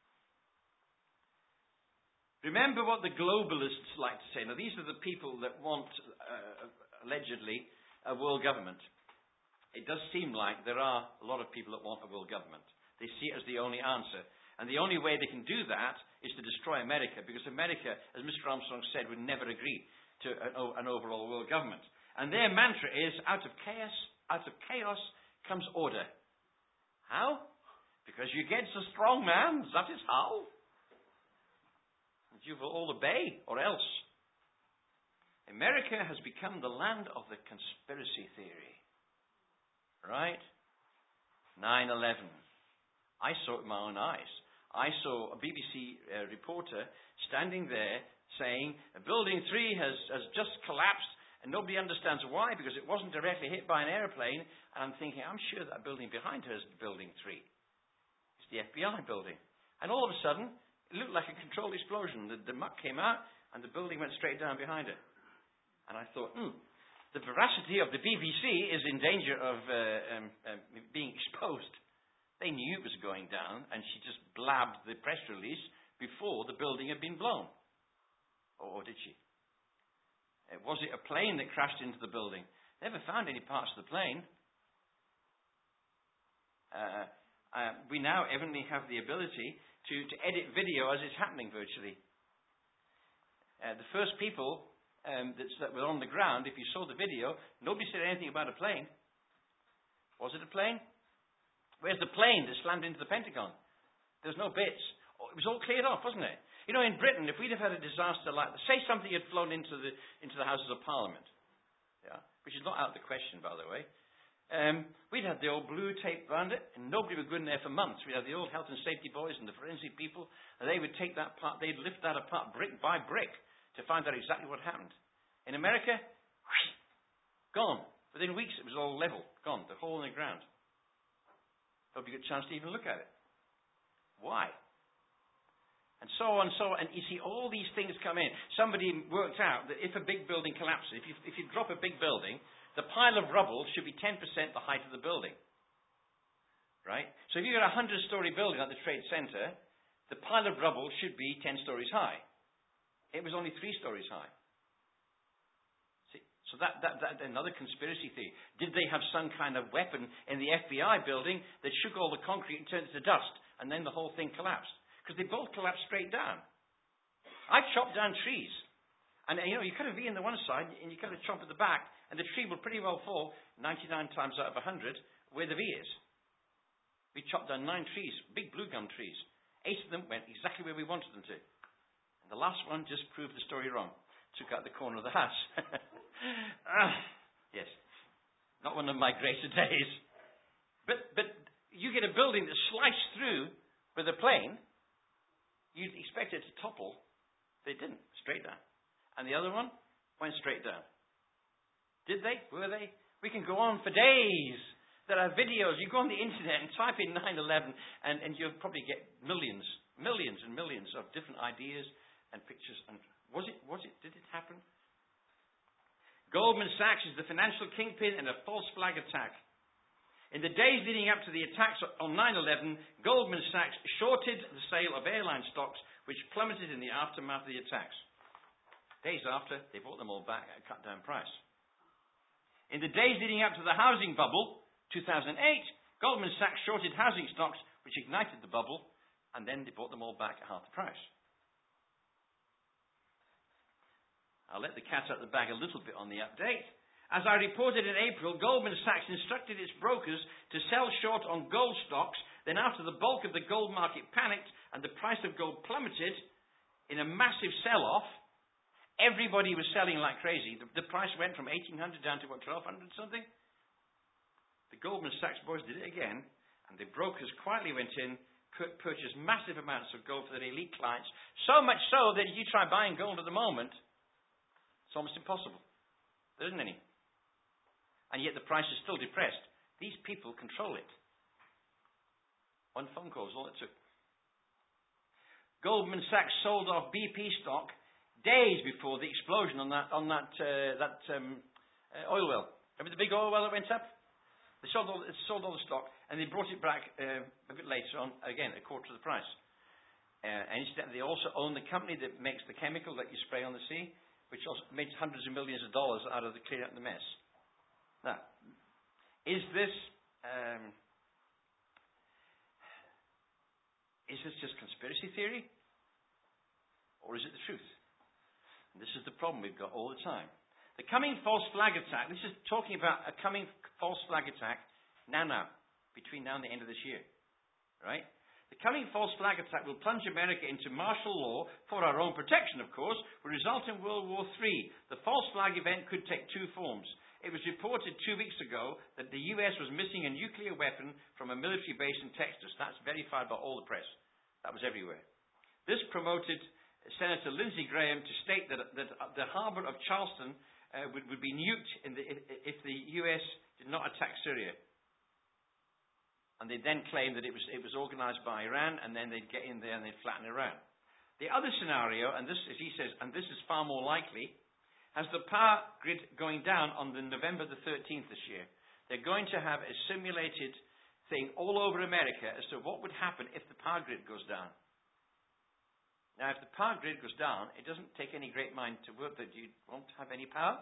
Remember what the globalists like to say. Now, these are the people that want, allegedly, a world government. It does seem like there are a lot of people that want a world government. They see it as the only answer. And the only way they can do that is to destroy America, because America, as Mr. Armstrong said, would never agree to an overall world government. And their mantra is, out of chaos comes order. How? Because you get a strong man, that is how. And you will all obey, or else. America has become the land of the conspiracy theory. Right? 9/11. I saw it with my own eyes. I saw a BBC reporter standing there saying, Building 3 has just collapsed, and nobody understands why, because it wasn't directly hit by an airplane. And I'm thinking, I'm sure that building behind her is Building 3. It's the FBI building. And all of a sudden, it looked like a controlled explosion. The muck came out, and the building went straight down behind her. And I thought, the veracity of the BBC is in danger of being exposed. They knew it was going down, and she just blabbed the press release before the building had been blown. Or did she? Was it a plane that crashed into the building? Never found any parts of the plane. We now evidently have the ability to edit video as it's happening virtually. The first people that were on the ground, if you saw the video, nobody said anything about a plane. Was it a plane? Where's the plane that slammed into the Pentagon? There's no bits. It was all cleared off, wasn't it? You know, in Britain, if we'd have had a disaster like that, say something had flown into the Houses of Parliament, which is not out of the question, by the way, we'd have the old blue tape around it, and nobody would go in there for months. We'd have the old health and safety boys and the forensic people, and they would take that part, they'd lift that apart brick by brick to find out exactly what happened. In America, gone. Within weeks, it was all level, gone, the hole in the ground. Nobody got a chance to even look at it. Why? And so on and so on. And you see all these things come in. Somebody worked out that if a big building collapses, if you drop a big building, the pile of rubble should be 10% the height of the building. Right? So if you've got a 100-story building at the Trade Center, the pile of rubble should be 10 stories high. It was only 3 stories high. So that another conspiracy theory. Did they have some kind of weapon in the FBI building that shook all the concrete and turned it to dust, and then the whole thing collapsed? Because they both collapsed straight down. I chopped down trees, And, you kind of V in the one side, and you kind of chomp at the back, and the tree will pretty well fall 99 times out of 100 where the V is. We chopped down 9 trees, big blue gum trees. 8 of them went exactly where we wanted them to. And the last one just proved the story wrong. Took out the corner of the house. Yes. Not one of my greater days. But you get a building that's sliced through with a plane, you'd expect it to topple. They didn't. Straight down. And the other one went straight down. Did they? Were they? We can go on for days. There are videos. You go on the internet and type in 9/11 and you'll probably get millions and millions of different ideas and pictures. And did it happen? Goldman Sachs is the financial kingpin in a false flag attack. In the days leading up to the attacks on 9/11, Goldman Sachs shorted the sale of airline stocks, which plummeted in the aftermath of the attacks. Days after, they bought them all back at a cut-down price. In the days leading up to the housing bubble, 2008, Goldman Sachs shorted housing stocks, which ignited the bubble, and then they bought them all back at half the price. I'll let the cat out of the bag a little bit on the update. As I reported in April, Goldman Sachs instructed its brokers to sell short on gold stocks. Then after the bulk of the gold market panicked and the price of gold plummeted in a massive sell-off, everybody was selling like crazy. The price went from 1,800 down to, 1,200 something? The Goldman Sachs boys did it again, and the brokers quietly went in, purchased massive amounts of gold for their elite clients, so much so that if you try buying gold at the moment, it's almost impossible. There isn't any. And yet the price is still depressed. These people control it. One phone call is all it took. Goldman Sachs sold off BP stock days before the explosion on that oil well. Remember the big oil well that went up? They sold all the stock, and they brought it back a bit later on, again, a quarter of the price. And incidentally, they also own the company that makes the chemical that you spray on the sea, which also makes hundreds of millions of dollars out of the clearing up the mess. Now, is this just conspiracy theory? Or is it the truth? And this is the problem we've got all the time. The coming false flag attack, this is talking about a coming false flag attack now, between now and the end of this year. Right? The coming false flag attack will plunge America into martial law for our own protection, of course, will result in World War III. The false flag event could take 2 forms. It was reported 2 weeks ago that the US was missing a nuclear weapon from a military base in Texas. That's verified by all the press. That was everywhere. This promoted Senator Lindsey Graham to state that the harbor of Charleston would be nuked if the US did not attack Syria. And they then claimed that it was organized by Iran, and then they'd get in there and they'd flatten Iran. The other scenario, and this, as he says, and this is far more likely, has the power grid going down on November the 13th this year. They're going to have a simulated thing all over America as to what would happen if the power grid goes down. Now, if the power grid goes down, it doesn't take any great mind to work that you won't have any power.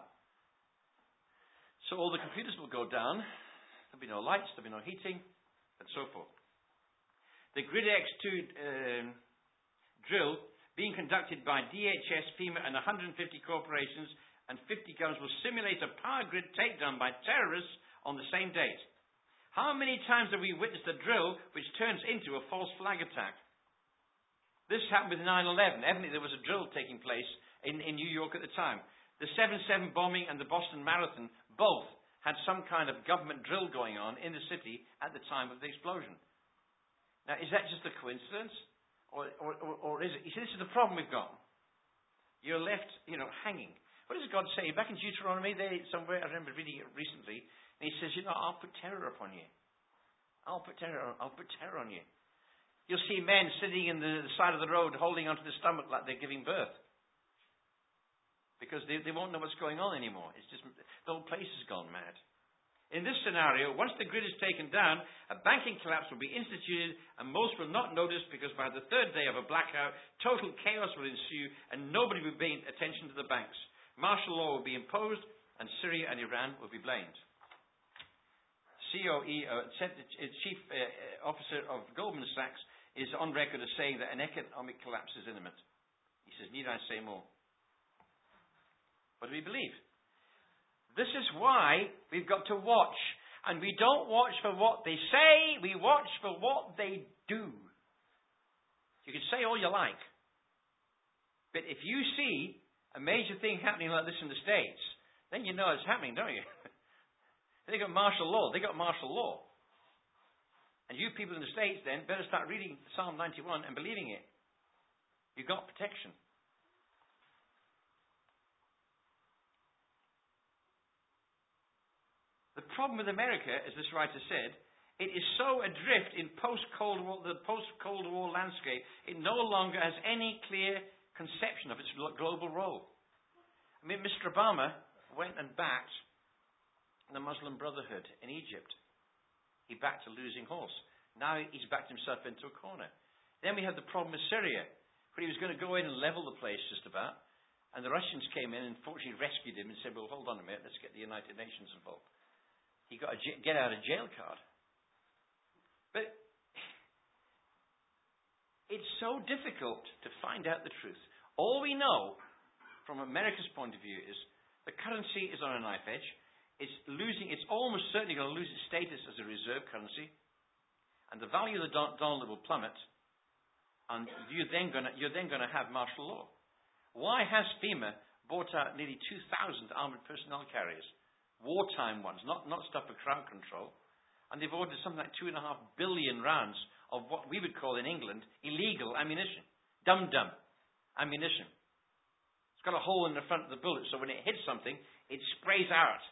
So all the computers will go down. There'll be no lights, there'll be no heating, and so forth. The GridX2 drill being conducted by DHS, FEMA, and 150 corporations and 50 governments will simulate a power grid takedown by terrorists on the same date. How many times have we witnessed a drill which turns into a false flag attack? This happened with 9/11. Evidently, there was a drill taking place in New York at the time. The 7/7 bombing and the Boston Marathon both had some kind of government drill going on in the city at the time of the explosion. Now, is that just a coincidence? Or is it? You see, this is the problem we've got. You're left, hanging. What does God say? Back in Deuteronomy, somewhere, I remember reading it recently, and he says, I'll put terror upon you. I'll put terror on you. You'll see men sitting in the side of the road holding onto the stomach like they're giving birth. Because they won't know what's going on anymore. It's just, the whole place has gone mad. In this scenario, once the grid is taken down, a banking collapse will be instituted, and most will not notice because by the 3rd day of a blackout, total chaos will ensue, and nobody will pay attention to the banks. Martial law will be imposed, and Syria and Iran will be blamed. Chief Officer of Goldman Sachs is on record as saying that an economic collapse is imminent. He says, need I say more? What do we believe? This is why we've got to watch. And we don't watch for what they say, we watch for what they do. You can say all you like. But if you see a major thing happening like this in the States, then you know it's happening, don't you? They got martial law. And you people in the States then better start reading Psalm 91 and believing it. You've got protection. The problem with America, as this writer said, it is so adrift in the post-Cold War landscape, it no longer has any clear conception of its global role. I mean, Mr. Obama went and backed the Muslim Brotherhood in Egypt. He backed a losing horse. Now he's backed himself into a corner. Then we have the problem with Syria, where he was going to go in and level the place just about, and the Russians came in and fortunately rescued him and said, well, hold on a minute, let's get the United Nations involved. He got a get-out-of-jail card. But it's so difficult to find out the truth. All we know from America's point of view is the currency is on a knife edge. It's almost certainly going to lose its status as a reserve currency. And the value of the dollar will plummet. And you're then going to have martial law. Why has FEMA bought out nearly 2,000 armoured personnel carriers? Wartime ones, not stuff for crowd control. And they've ordered something like 2.5 billion rounds of what we would call in England illegal ammunition. Dum-dum ammunition. It's got a hole in the front of the bullet, so when it hits something, it sprays out.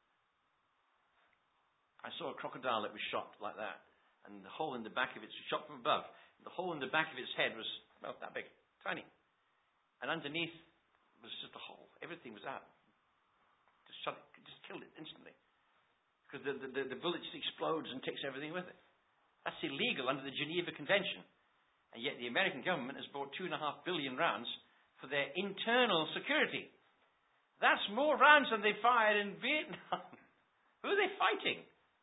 I saw a crocodile that was shot like that. And the hole in the back of it, shot from above. The hole in the back of its head was, well, that big, tiny. And underneath was just a hole. Everything was out. Just killed it instantly. Because the bullet just explodes and takes everything with it. That's illegal under the Geneva Convention. And yet the American government has bought 2.5 billion rounds for their internal security. That's more rounds than they fired in Vietnam. Who are they fighting?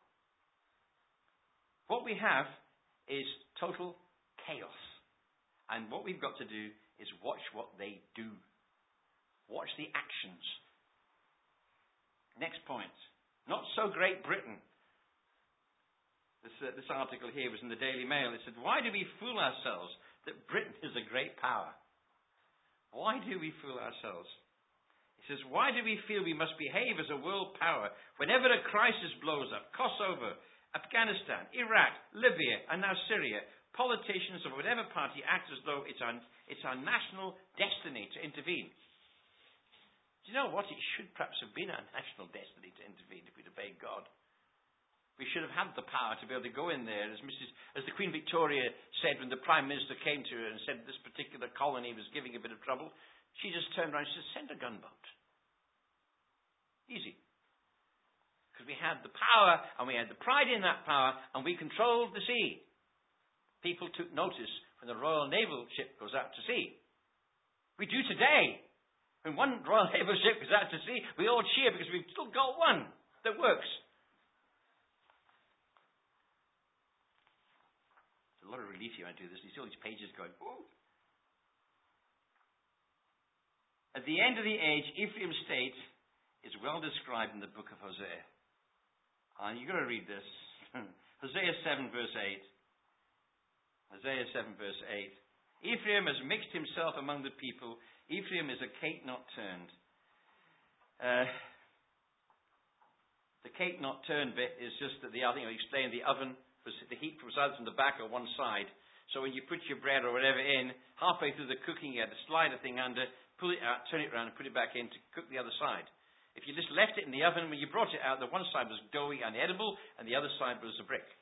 What we have is total chaos. And what we've got to do is watch what they do. Watch the actions. Next point. Not so Great Britain. This article here was in the Daily Mail. It said, why do we fool ourselves that Britain is a great power? Why do we fool ourselves? It says, why do we feel we must behave as a world power whenever a crisis blows up? Kosovo, Afghanistan, Iraq, Libya, and now Syria. Politicians of whatever party act as though it's our national destiny to intervene. Do you know what? It should perhaps have been our national destiny to intervene if we'd obeyed God. We should have had the power to be able to go in there, as the Queen Victoria said when the Prime Minister came to her and said this particular colony was giving a bit of trouble. She just turned around and said, send a gunboat. Easy. Because we had the power, and we had the pride in that power, and we controlled the sea. People took notice when the Royal Naval ship goes out to sea. We do today. When one Royal Naval ship goes out to sea, we all cheer because we've still got one that works. It's a lot of relief here when I do this. You see all these pages going, ooh. At the end of the age, Ephraim's state is well described in the book of Hosea. And you've got to read this. Hosea 7 verse 8. Hosea 7 verse 8. Ephraim has mixed himself among the people. Ephraim is a cake not turned. The cake not turned bit is just that I think I explained the oven, the heat was either from the back or one side. So when you put your bread or whatever in, halfway through the cooking, you had to slide the thing under, pull it out, turn it around and put it back in to cook the other side. If you just left it in the oven, when you brought it out, the one side was doughy and edible, and the other side was a brick.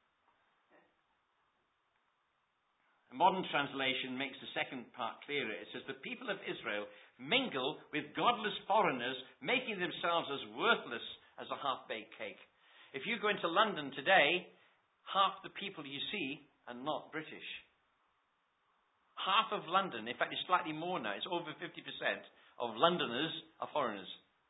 A modern translation makes the second part clearer. It says, the people of Israel mingle with godless foreigners, making themselves as worthless as a half-baked cake. If you go into London today, half the people you see are not British. Half of London, in fact it's slightly more now, it's over 50% of Londoners are foreigners.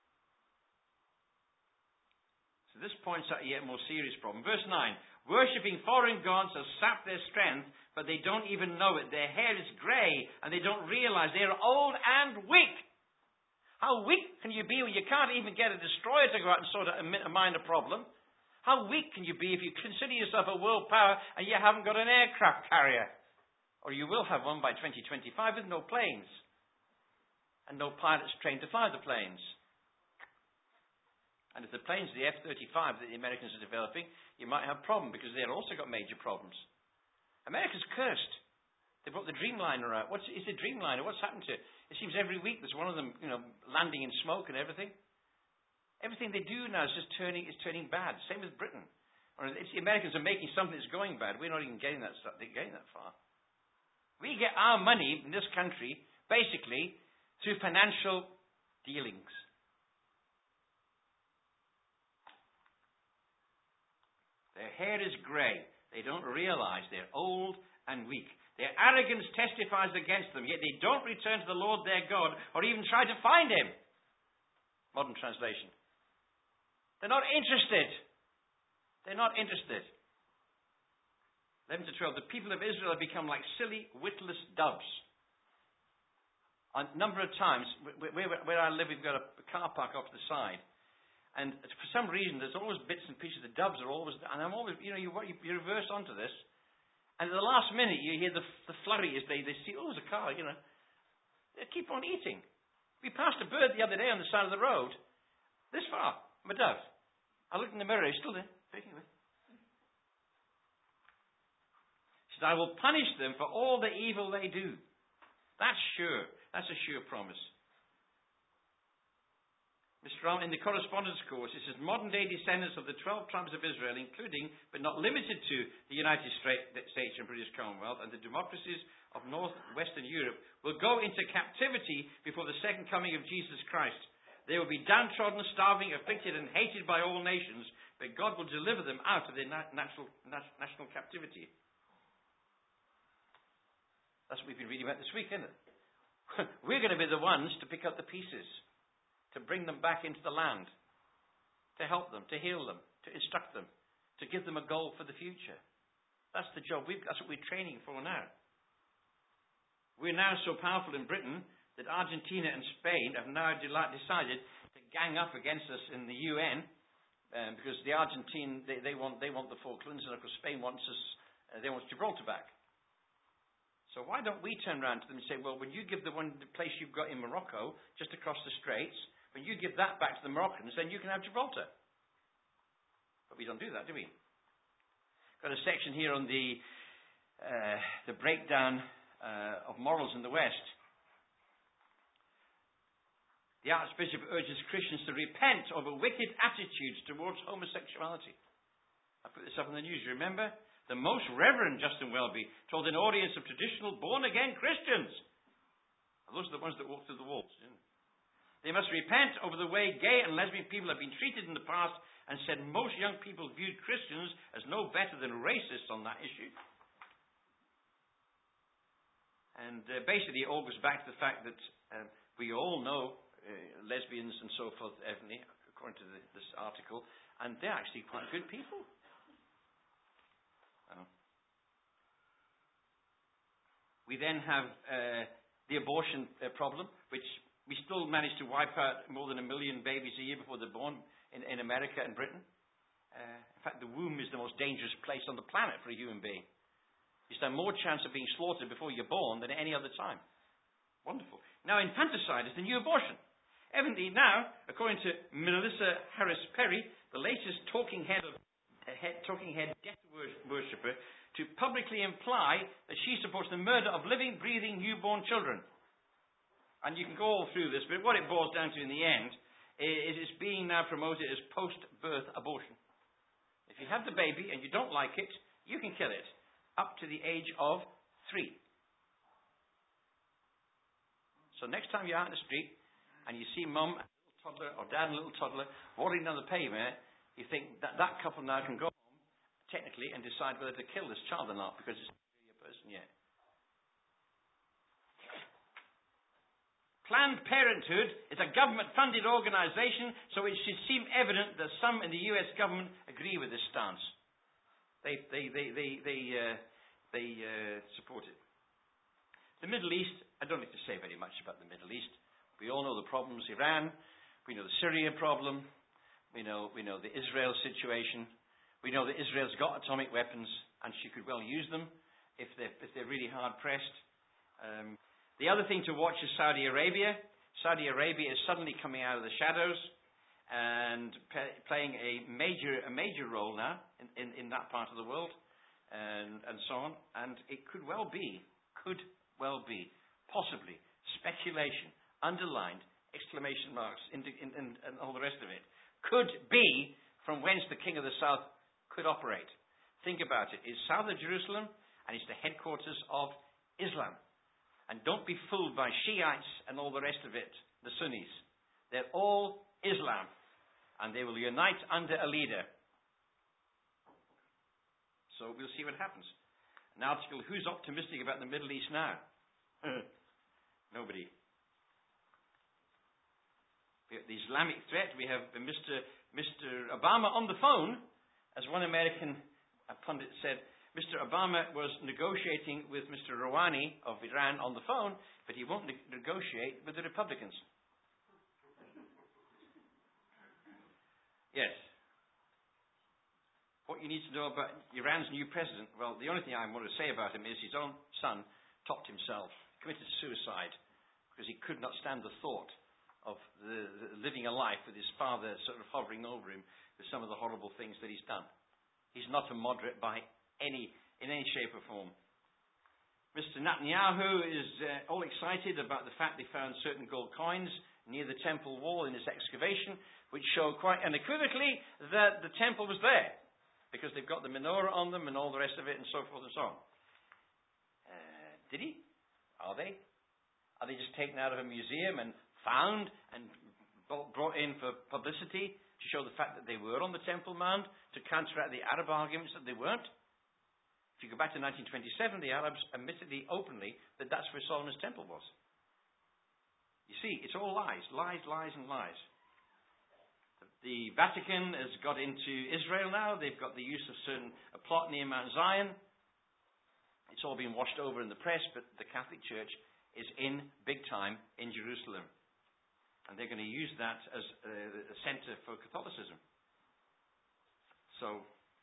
So this points out a yet more serious problem. Verse 9, worshipping foreign gods has sapped their strength, but they don't even know it. Their hair is grey, and they don't realize they are old and weak. How weak can you be when you can't even get a destroyer to go out and sort out a minor problem? How weak can you be if you consider yourself a world power and you haven't got an aircraft carrier? Or you will have one by 2025 with no planes. And no pilots trained to fly the planes. And if the planes are the F-35 that the Americans are developing, you might have a problem because they've also got major problems. America's cursed. They brought the Dreamliner out. Is the Dreamliner? What's happened to it? It seems every week there's one of them, landing in smoke and everything. Everything they do now is just turning bad. Same with Britain. The Americans are making something that's going bad. We're not even getting that far. We get our money in this country basically through financial dealings. Their hair is grey. They don't realize they're old and weak. Their arrogance testifies against them, yet they don't return to the Lord their God or even try to find him. Modern translation. They're not interested. They're not interested. 11 to 12. The people of Israel have become like silly, witless doves. A number of times, where I live, we've got a car park off to the side. And for some reason, there's always bits and pieces. The doves are always, and I'm always, you reverse onto this. And at the last minute, you hear the flurry as they see, there's a car, They keep on eating. We passed a bird the other day on the side of the road, this far, a dove. I looked in the mirror, he's still there, taking away. He said, I will punish them for all the evil they do. That's sure. That's a sure promise. Mr. Ram, in the correspondence course, it says modern-day descendants of the 12 tribes of Israel, including but not limited to the United States and British Commonwealth and the democracies of Northwestern Europe, will go into captivity before the second coming of Jesus Christ. They will be downtrodden, starving, afflicted, and hated by all nations, but God will deliver them out of their national captivity. That's what we've been reading about this week, isn't it? We're going to be the ones to pick up the pieces, to bring them back into the land, to help them, to heal them, to instruct them, to give them a goal for the future. That's the job. That's what we're training for now. We're now so powerful in Britain that Argentina and Spain have now decided to gang up against us in the UN because the Argentine they want the Falklands, and of course Spain wants Gibraltar back. So why don't we turn around to them and say, well, when you give the place you've got in Morocco, just across the Straits, when you give that back to the Moroccans, then you can have Gibraltar. But we don't do that, do we? Got a section here on the breakdown of morals in the West. The Archbishop urges Christians to repent over wicked attitudes towards homosexuality. I put this up in the news, you remember? The Most Reverend Justin Welby told an audience of traditional born-again Christians. Those are the ones that walk through the walls. They must repent over the way gay and lesbian people have been treated in the past, and said most young people viewed Christians as no better than racists on that issue. And basically it all goes back to the fact that we all know lesbians and so forth, according to this article, and they're actually quite good people. We then have the abortion problem, which we still manage to wipe out more than 1 million babies a year before they're born in America and Britain. In fact, the womb is the most dangerous place on the planet for a human being. You stand more chance of being slaughtered before you're born than at any other time. Wonderful. Now, infanticide is the new abortion. Evidently now, according to Melissa Harris Perry, the latest talking head death worshipper, to publicly imply that she supports the murder of living, breathing, newborn children. And you can go all through this, but what it boils down to in the end is it's being now promoted as post-birth abortion. If you have the baby and you don't like it, you can kill it up to the age of 3. So next time you're out in the street and you see mum and a little toddler or dad and a little toddler walking down the pavement, you think that couple now can go home, technically, and decide whether to kill this child or not, because it's not really a person yet. Planned Parenthood is a government-funded organization, so it should seem evident that some in the U.S. government agree with this stance. They support it. The Middle East, I don't need to say very much about the Middle East. We all know the problems, Iran. We know the Syria problem. We know the Israel situation. We know that Israel's got atomic weapons, and she could well use them if they're really hard-pressed. The other thing to watch is Saudi Arabia. Saudi Arabia is suddenly coming out of the shadows and playing a major role now in that part of the world, and so on. And it could well be, possibly, speculation, underlined, exclamation marks, and all the rest of it, could be from whence the king of the south could operate. Think about it. It's south of Jerusalem, and it's the headquarters of Islam. And don't be fooled by Shiites and all the rest of it, the Sunnis. They're all Islam, and they will unite under a leader. So we'll see what happens. An article, who's optimistic about the Middle East now? Nobody. We have the Islamic threat. We have Mr. Obama on the phone. As one American pundit said, Mr. Obama was negotiating with Mr. Rouhani of Iran on the phone, but he won't negotiate with the Republicans. Yes. What you need to know about Iran's new president, well, the only thing I want to say about him is his own son topped himself, committed suicide, because he could not stand the thought of living a life with his father sort of hovering over him with some of the horrible things that he's done. He's not a moderate in any shape or form. Mr. Netanyahu is all excited about the fact they found certain gold coins near the temple wall in this excavation, which show quite unequivocally that the temple was there, because they've got the menorah on them and all the rest of it and so forth and so on. Did he? Are they? Are they just taken out of a museum and found and brought in for publicity to show the fact that they were on the Temple Mount, to counteract the Arab arguments that they weren't? If you go back to 1927, the Arabs admitted openly that that's where Solomon's temple was. You see, it's all lies, and lies. The Vatican has got into Israel now. They've got the use of a plot near Mount Zion. It's all been washed over in the press, but the Catholic Church is in big time in Jerusalem. And they're going to use that as a center for Catholicism. So,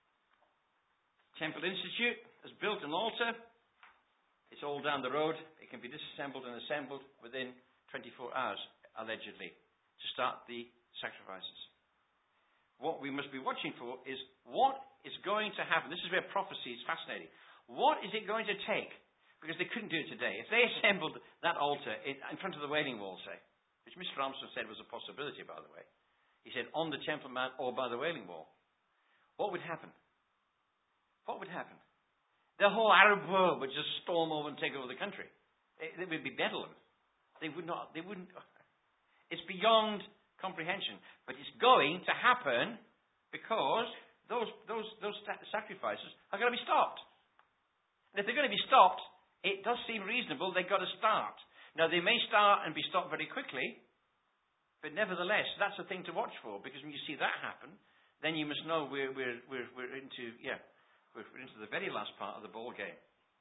Temple Institute has built an altar. It's all down the road. It can be disassembled and assembled within 24 hours, allegedly, to start the sacrifices. What we must be watching for is what is going to happen. This is where prophecy is fascinating. What is it going to take? Because they couldn't do it today. If they assembled that altar in front of the Wailing Wall, say, which Mr. Armstrong said was a possibility, by the way. He said on the Temple Mount or by the Wailing Wall. What would happen? What would happen? The whole Arab world would just storm over and take over the country. It would be bedlam. They wouldn't. It's beyond comprehension. But it's going to happen because those sacrifices are going to be stopped. And if they're going to be stopped, it does seem reasonable they've got to start. Now, they may start and be stopped very quickly, but nevertheless, that's a thing to watch for, because when you see that happen, then you must know we're into the very last part of the ball game.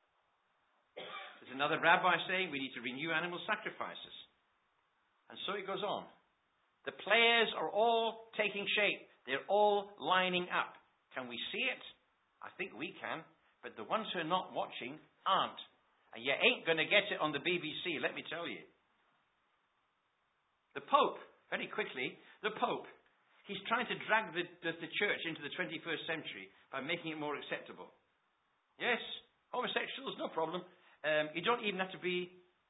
There's another rabbi saying we need to renew animal sacrifices. And so it goes on. The players are all taking shape. They're all lining up. Can we see it? I think we can. But the ones who are not watching aren't. And you ain't going to get it on the BBC, let me tell you. The Pope, very quickly, the Pope, he's trying to drag the church into the 21st century by making it more acceptable. Yes, homosexuals, no problem. You don't even have to be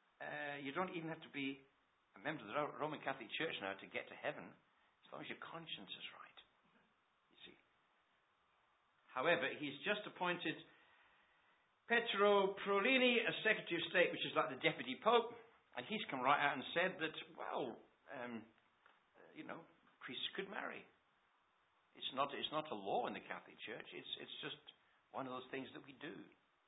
a member of the Roman Catholic Church now to get to heaven, as long as your conscience is right. You see. However, he's just appointed Pietro Parolin as Secretary of State, which is like the Deputy Pope, and he's come right out and said that, priests could marry. It's not a law in the Catholic Church. It's just one of those things that we do.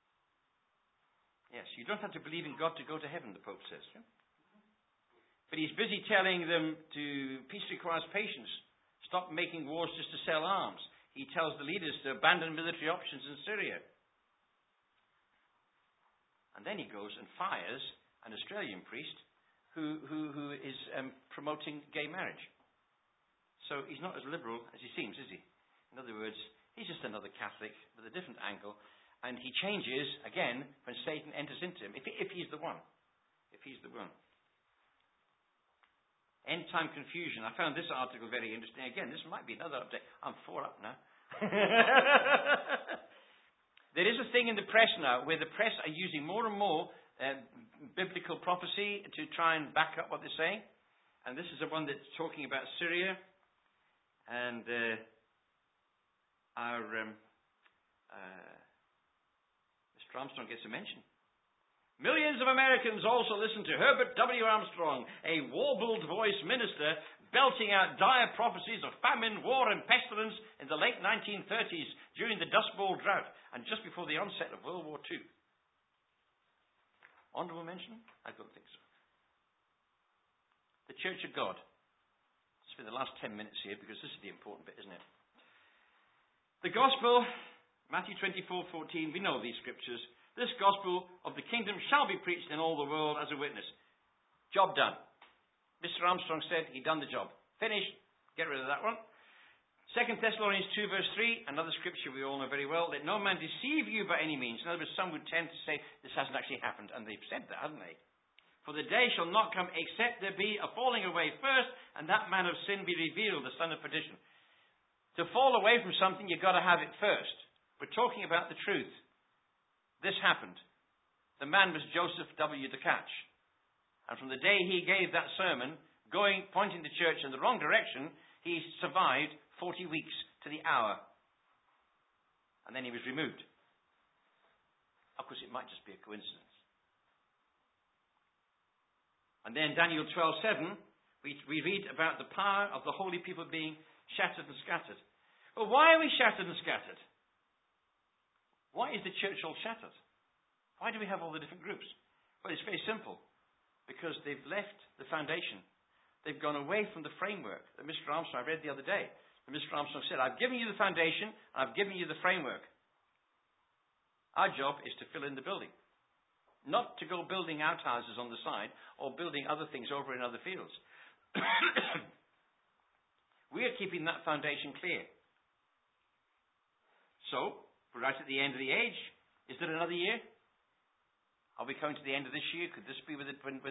Yes, you don't have to believe in God to go to heaven, the Pope says. Yeah? But he's busy telling them peace requires patience. Stop making wars just to sell arms. He tells the leaders to abandon military options in Syria. And then he goes and fires an Australian priest who is promoting gay marriage. So he's not as liberal as he seems, is he? In other words, he's just another Catholic with a different angle, and he changes again when Satan enters into him, if he's the one. If he's the one. End time confusion. I found this article very interesting. Again, this might be another update. I'm 4 up now. There is a thing in the press now where the press are using more and more biblical prophecy to try and back up what they're saying. And this is the one that's talking about Syria. And Mr. Armstrong gets a mention. Millions of Americans also listen to Herbert W. Armstrong, a warbled voice minister, belting out dire prophecies of famine, war, and pestilence in the late 1930s during the Dust Bowl drought and just before the onset of World War II. Honorable mention? I don't think so. The Church of God. Let's spend the last 10 minutes here because this is the important bit, isn't it? The Gospel, Matthew 24:14, we know these scriptures. This gospel of the kingdom shall be preached in all the world as a witness. Job done. Mr. Armstrong said he'd done the job. Finished. Get rid of that one. 2 Thessalonians 2 verse 3, another scripture we all know very well. Let no man deceive you by any means. In other words, some would tend to say this hasn't actually happened. And they've said that, haven't they? For the day shall not come except there be a falling away first, and that man of sin be revealed, the son of perdition. To fall away from something, you've got to have it first. We're talking about the truth. This happened. The man was Joseph W. de Catch. And from the day he gave that sermon, pointing the church in the wrong direction, he survived 40 weeks to the hour. And then he was removed. Of course, it might just be a coincidence. And then Daniel 12:7, we read about the power of the holy people being shattered and scattered. Well, why are we shattered and scattered? Why is the church all shattered? Why do we have all the different groups? Well, it's very simple. Because they've left the foundation. They've gone away from the framework that Mr. Armstrong, I read the other day. And Mr. Armstrong said, I've given you the foundation, and I've given you the framework. Our job is to fill in the building. Not to go building outhouses on the side, or building other things over in other fields. We are keeping that foundation clear. So, we're right at the end of the age. Is there another year? Are we coming to the end of this year? Could this be when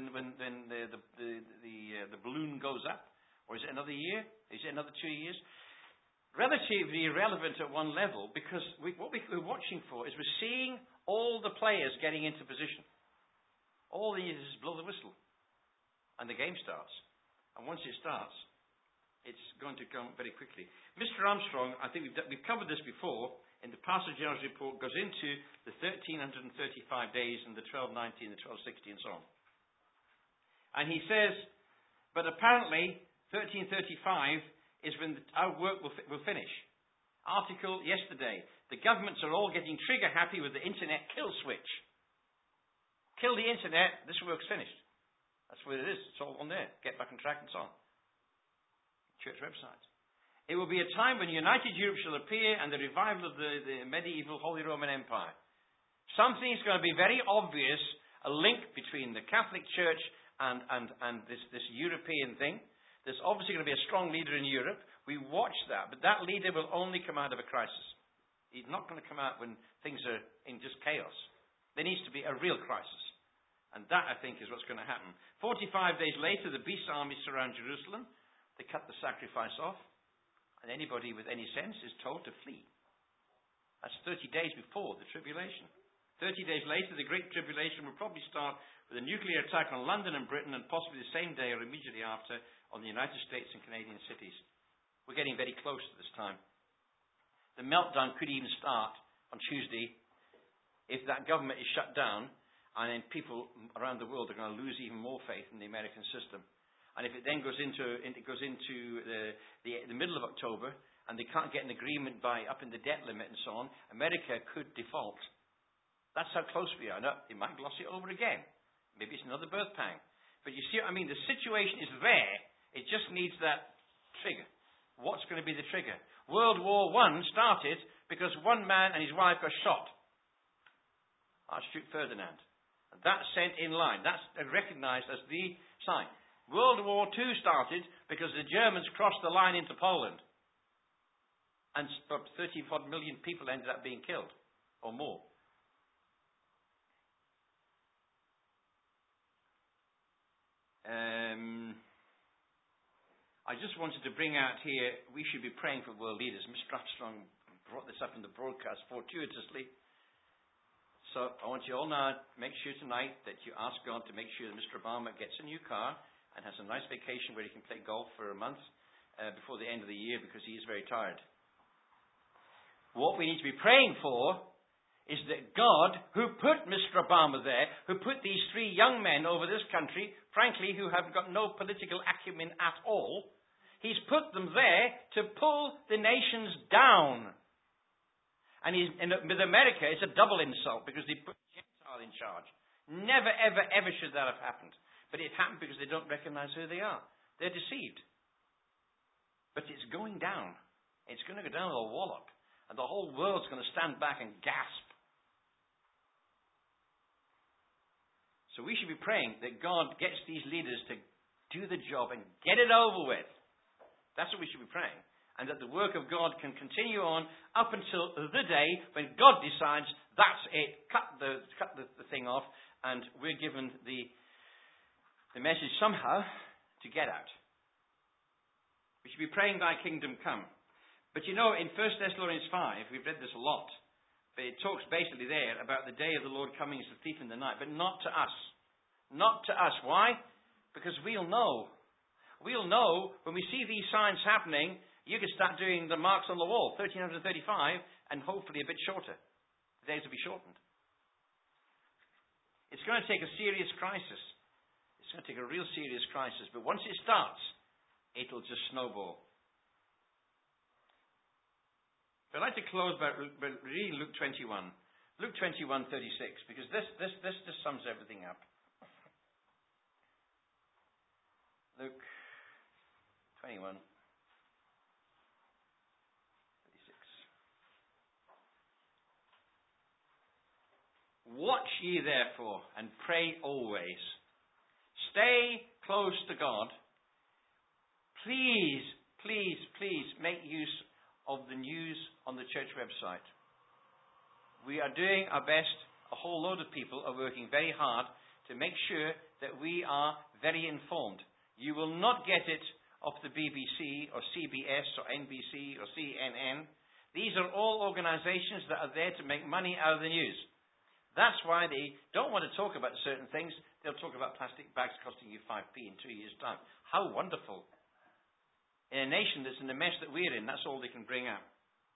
the balloon goes up? Or is it another year? Is it another 2 years? Relatively irrelevant at one level, because what we're watching for is we're seeing all the players getting into position. All they need is blow the whistle. And the game starts. And once it starts, it's going to come very quickly. Mr. Armstrong, I think we've covered this before, in the Pastor General's report, goes into the 1335 days and the 1290 and the 1260 and so on. And he says, but apparently 1335 is when our work will finish. Article yesterday, the governments are all getting trigger happy with the internet kill switch. Kill the internet, this work's finished. That's what it is. It's all on there. Get back on track and so on. Church websites. It will be a time when united Europe shall appear and the revival of the medieval Holy Roman Empire. Something is going to be very obvious, a link between the Catholic Church and this European thing. There's obviously going to be a strong leader in Europe. We watch that, but that leader will only come out of a crisis. He's not going to come out when things are in just chaos. There needs to be a real crisis. And that, I think, is what's going to happen. 45 days later, the beast armies surround Jerusalem. They cut the sacrifice off. And anybody with any sense is told to flee. That's 30 days before the tribulation. 30 days later, the Great Tribulation will probably start with a nuclear attack on London and Britain, and possibly the same day or immediately after on the United States and Canadian cities. We're getting very close to this time. The meltdown could even start on Tuesday if that government is shut down, and then people around the world are going to lose even more faith in the American system. And if it then goes into the middle of October, and they can't get an agreement by upping the debt limit and so on, America could default. That's how close we are. Now, they might gloss it over again. Maybe it's another birth pang. But you see what I mean? The situation is there. It just needs that trigger. What's going to be the trigger? World War I started because one man and his wife got shot. Archduke Ferdinand. And that's sent in line. That's recognized as the sign. World War II started because the Germans crossed the line into Poland. And about 30 million people ended up being killed, or more. I just wanted to bring out here, we should be praying for world leaders. Mr. Armstrong brought this up in the broadcast fortuitously. So I want you all now to make sure tonight that you ask God to make sure that Mr. Obama gets a new car and has a nice vacation where he can play golf for a month before the end of the year, because he is very tired. What we need to be praying for is that God, who put Mr. Obama there, who put these three young men over this country, frankly, who have got no political acumen at all, he's put them there to pull the nations down. And with America, it's a double insult, because they put Gentile in charge. Never, ever, ever should that have happened. But it happened because they don't recognize who they are. They're deceived. But it's going down. It's going to go down with a wallop. And the whole world's going to stand back and gasp. So we should be praying that God gets these leaders to do the job and get it over with. That's what we should be praying. And that the work of God can continue on up until the day when God decides that's it, cut the thing off, and we're given the message somehow to get out. We should be praying thy kingdom come. But you know, in 1 Thessalonians 5, we've read this a lot, but it talks basically there about the day of the Lord coming as a thief in the night, but not to us. Not to us. Why? Because we'll know. We'll know when we see these signs happening. You can start doing the marks on the wall, 1335, and hopefully a bit shorter. The days will be shortened. It's going to take a serious crisis. It's going to take a real serious crisis. But once it starts, it'll just snowball. But I'd like to close by reading Luke 21. Luke 21:36, because this just sums everything up. Luke 21:36. Watch ye therefore, and pray always. Stay close to God. Please, please, please make use of the news on the church website. We are doing our best. A whole load of people are working very hard to make sure that we are very informed. You will not get it off the BBC or CBS or NBC or CNN. These are all organizations that are there to make money out of the news. That's why they don't want to talk about certain things. They'll talk about plastic bags costing you 5p in 2 years' time. How wonderful. In a nation that's in the mess that we're in, that's all they can bring out.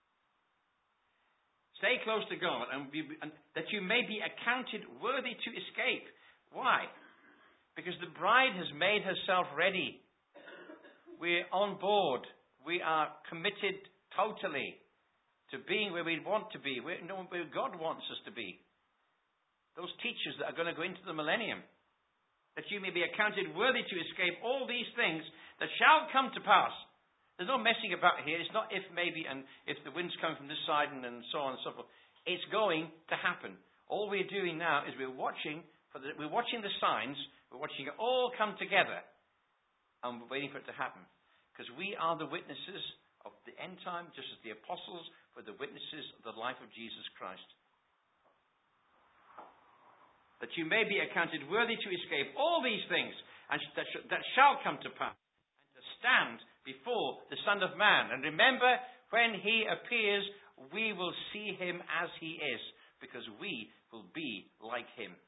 Stay close to God, and that you may be accounted worthy to escape. Why? Because the bride has made herself ready. We're on board. We are committed totally to being where we want to be, where God wants us to be. Those teachers that are going to go into the millennium. That you may be accounted worthy to escape all these things that shall come to pass. There's no messing about here. It's not if, maybe, and if the wind's coming from this side and so on and so forth. It's going to happen. All we're doing now is we're watching the signs. We're watching it all come together. And we're waiting for it to happen. Because we are the witnesses of the end time, just as the apostles were the witnesses of the life of Jesus Christ. That you may be accounted worthy to escape all these things and that shall come to pass, and to stand before the Son of Man. And remember, when he appears, we will see him as he is, because we will be like him.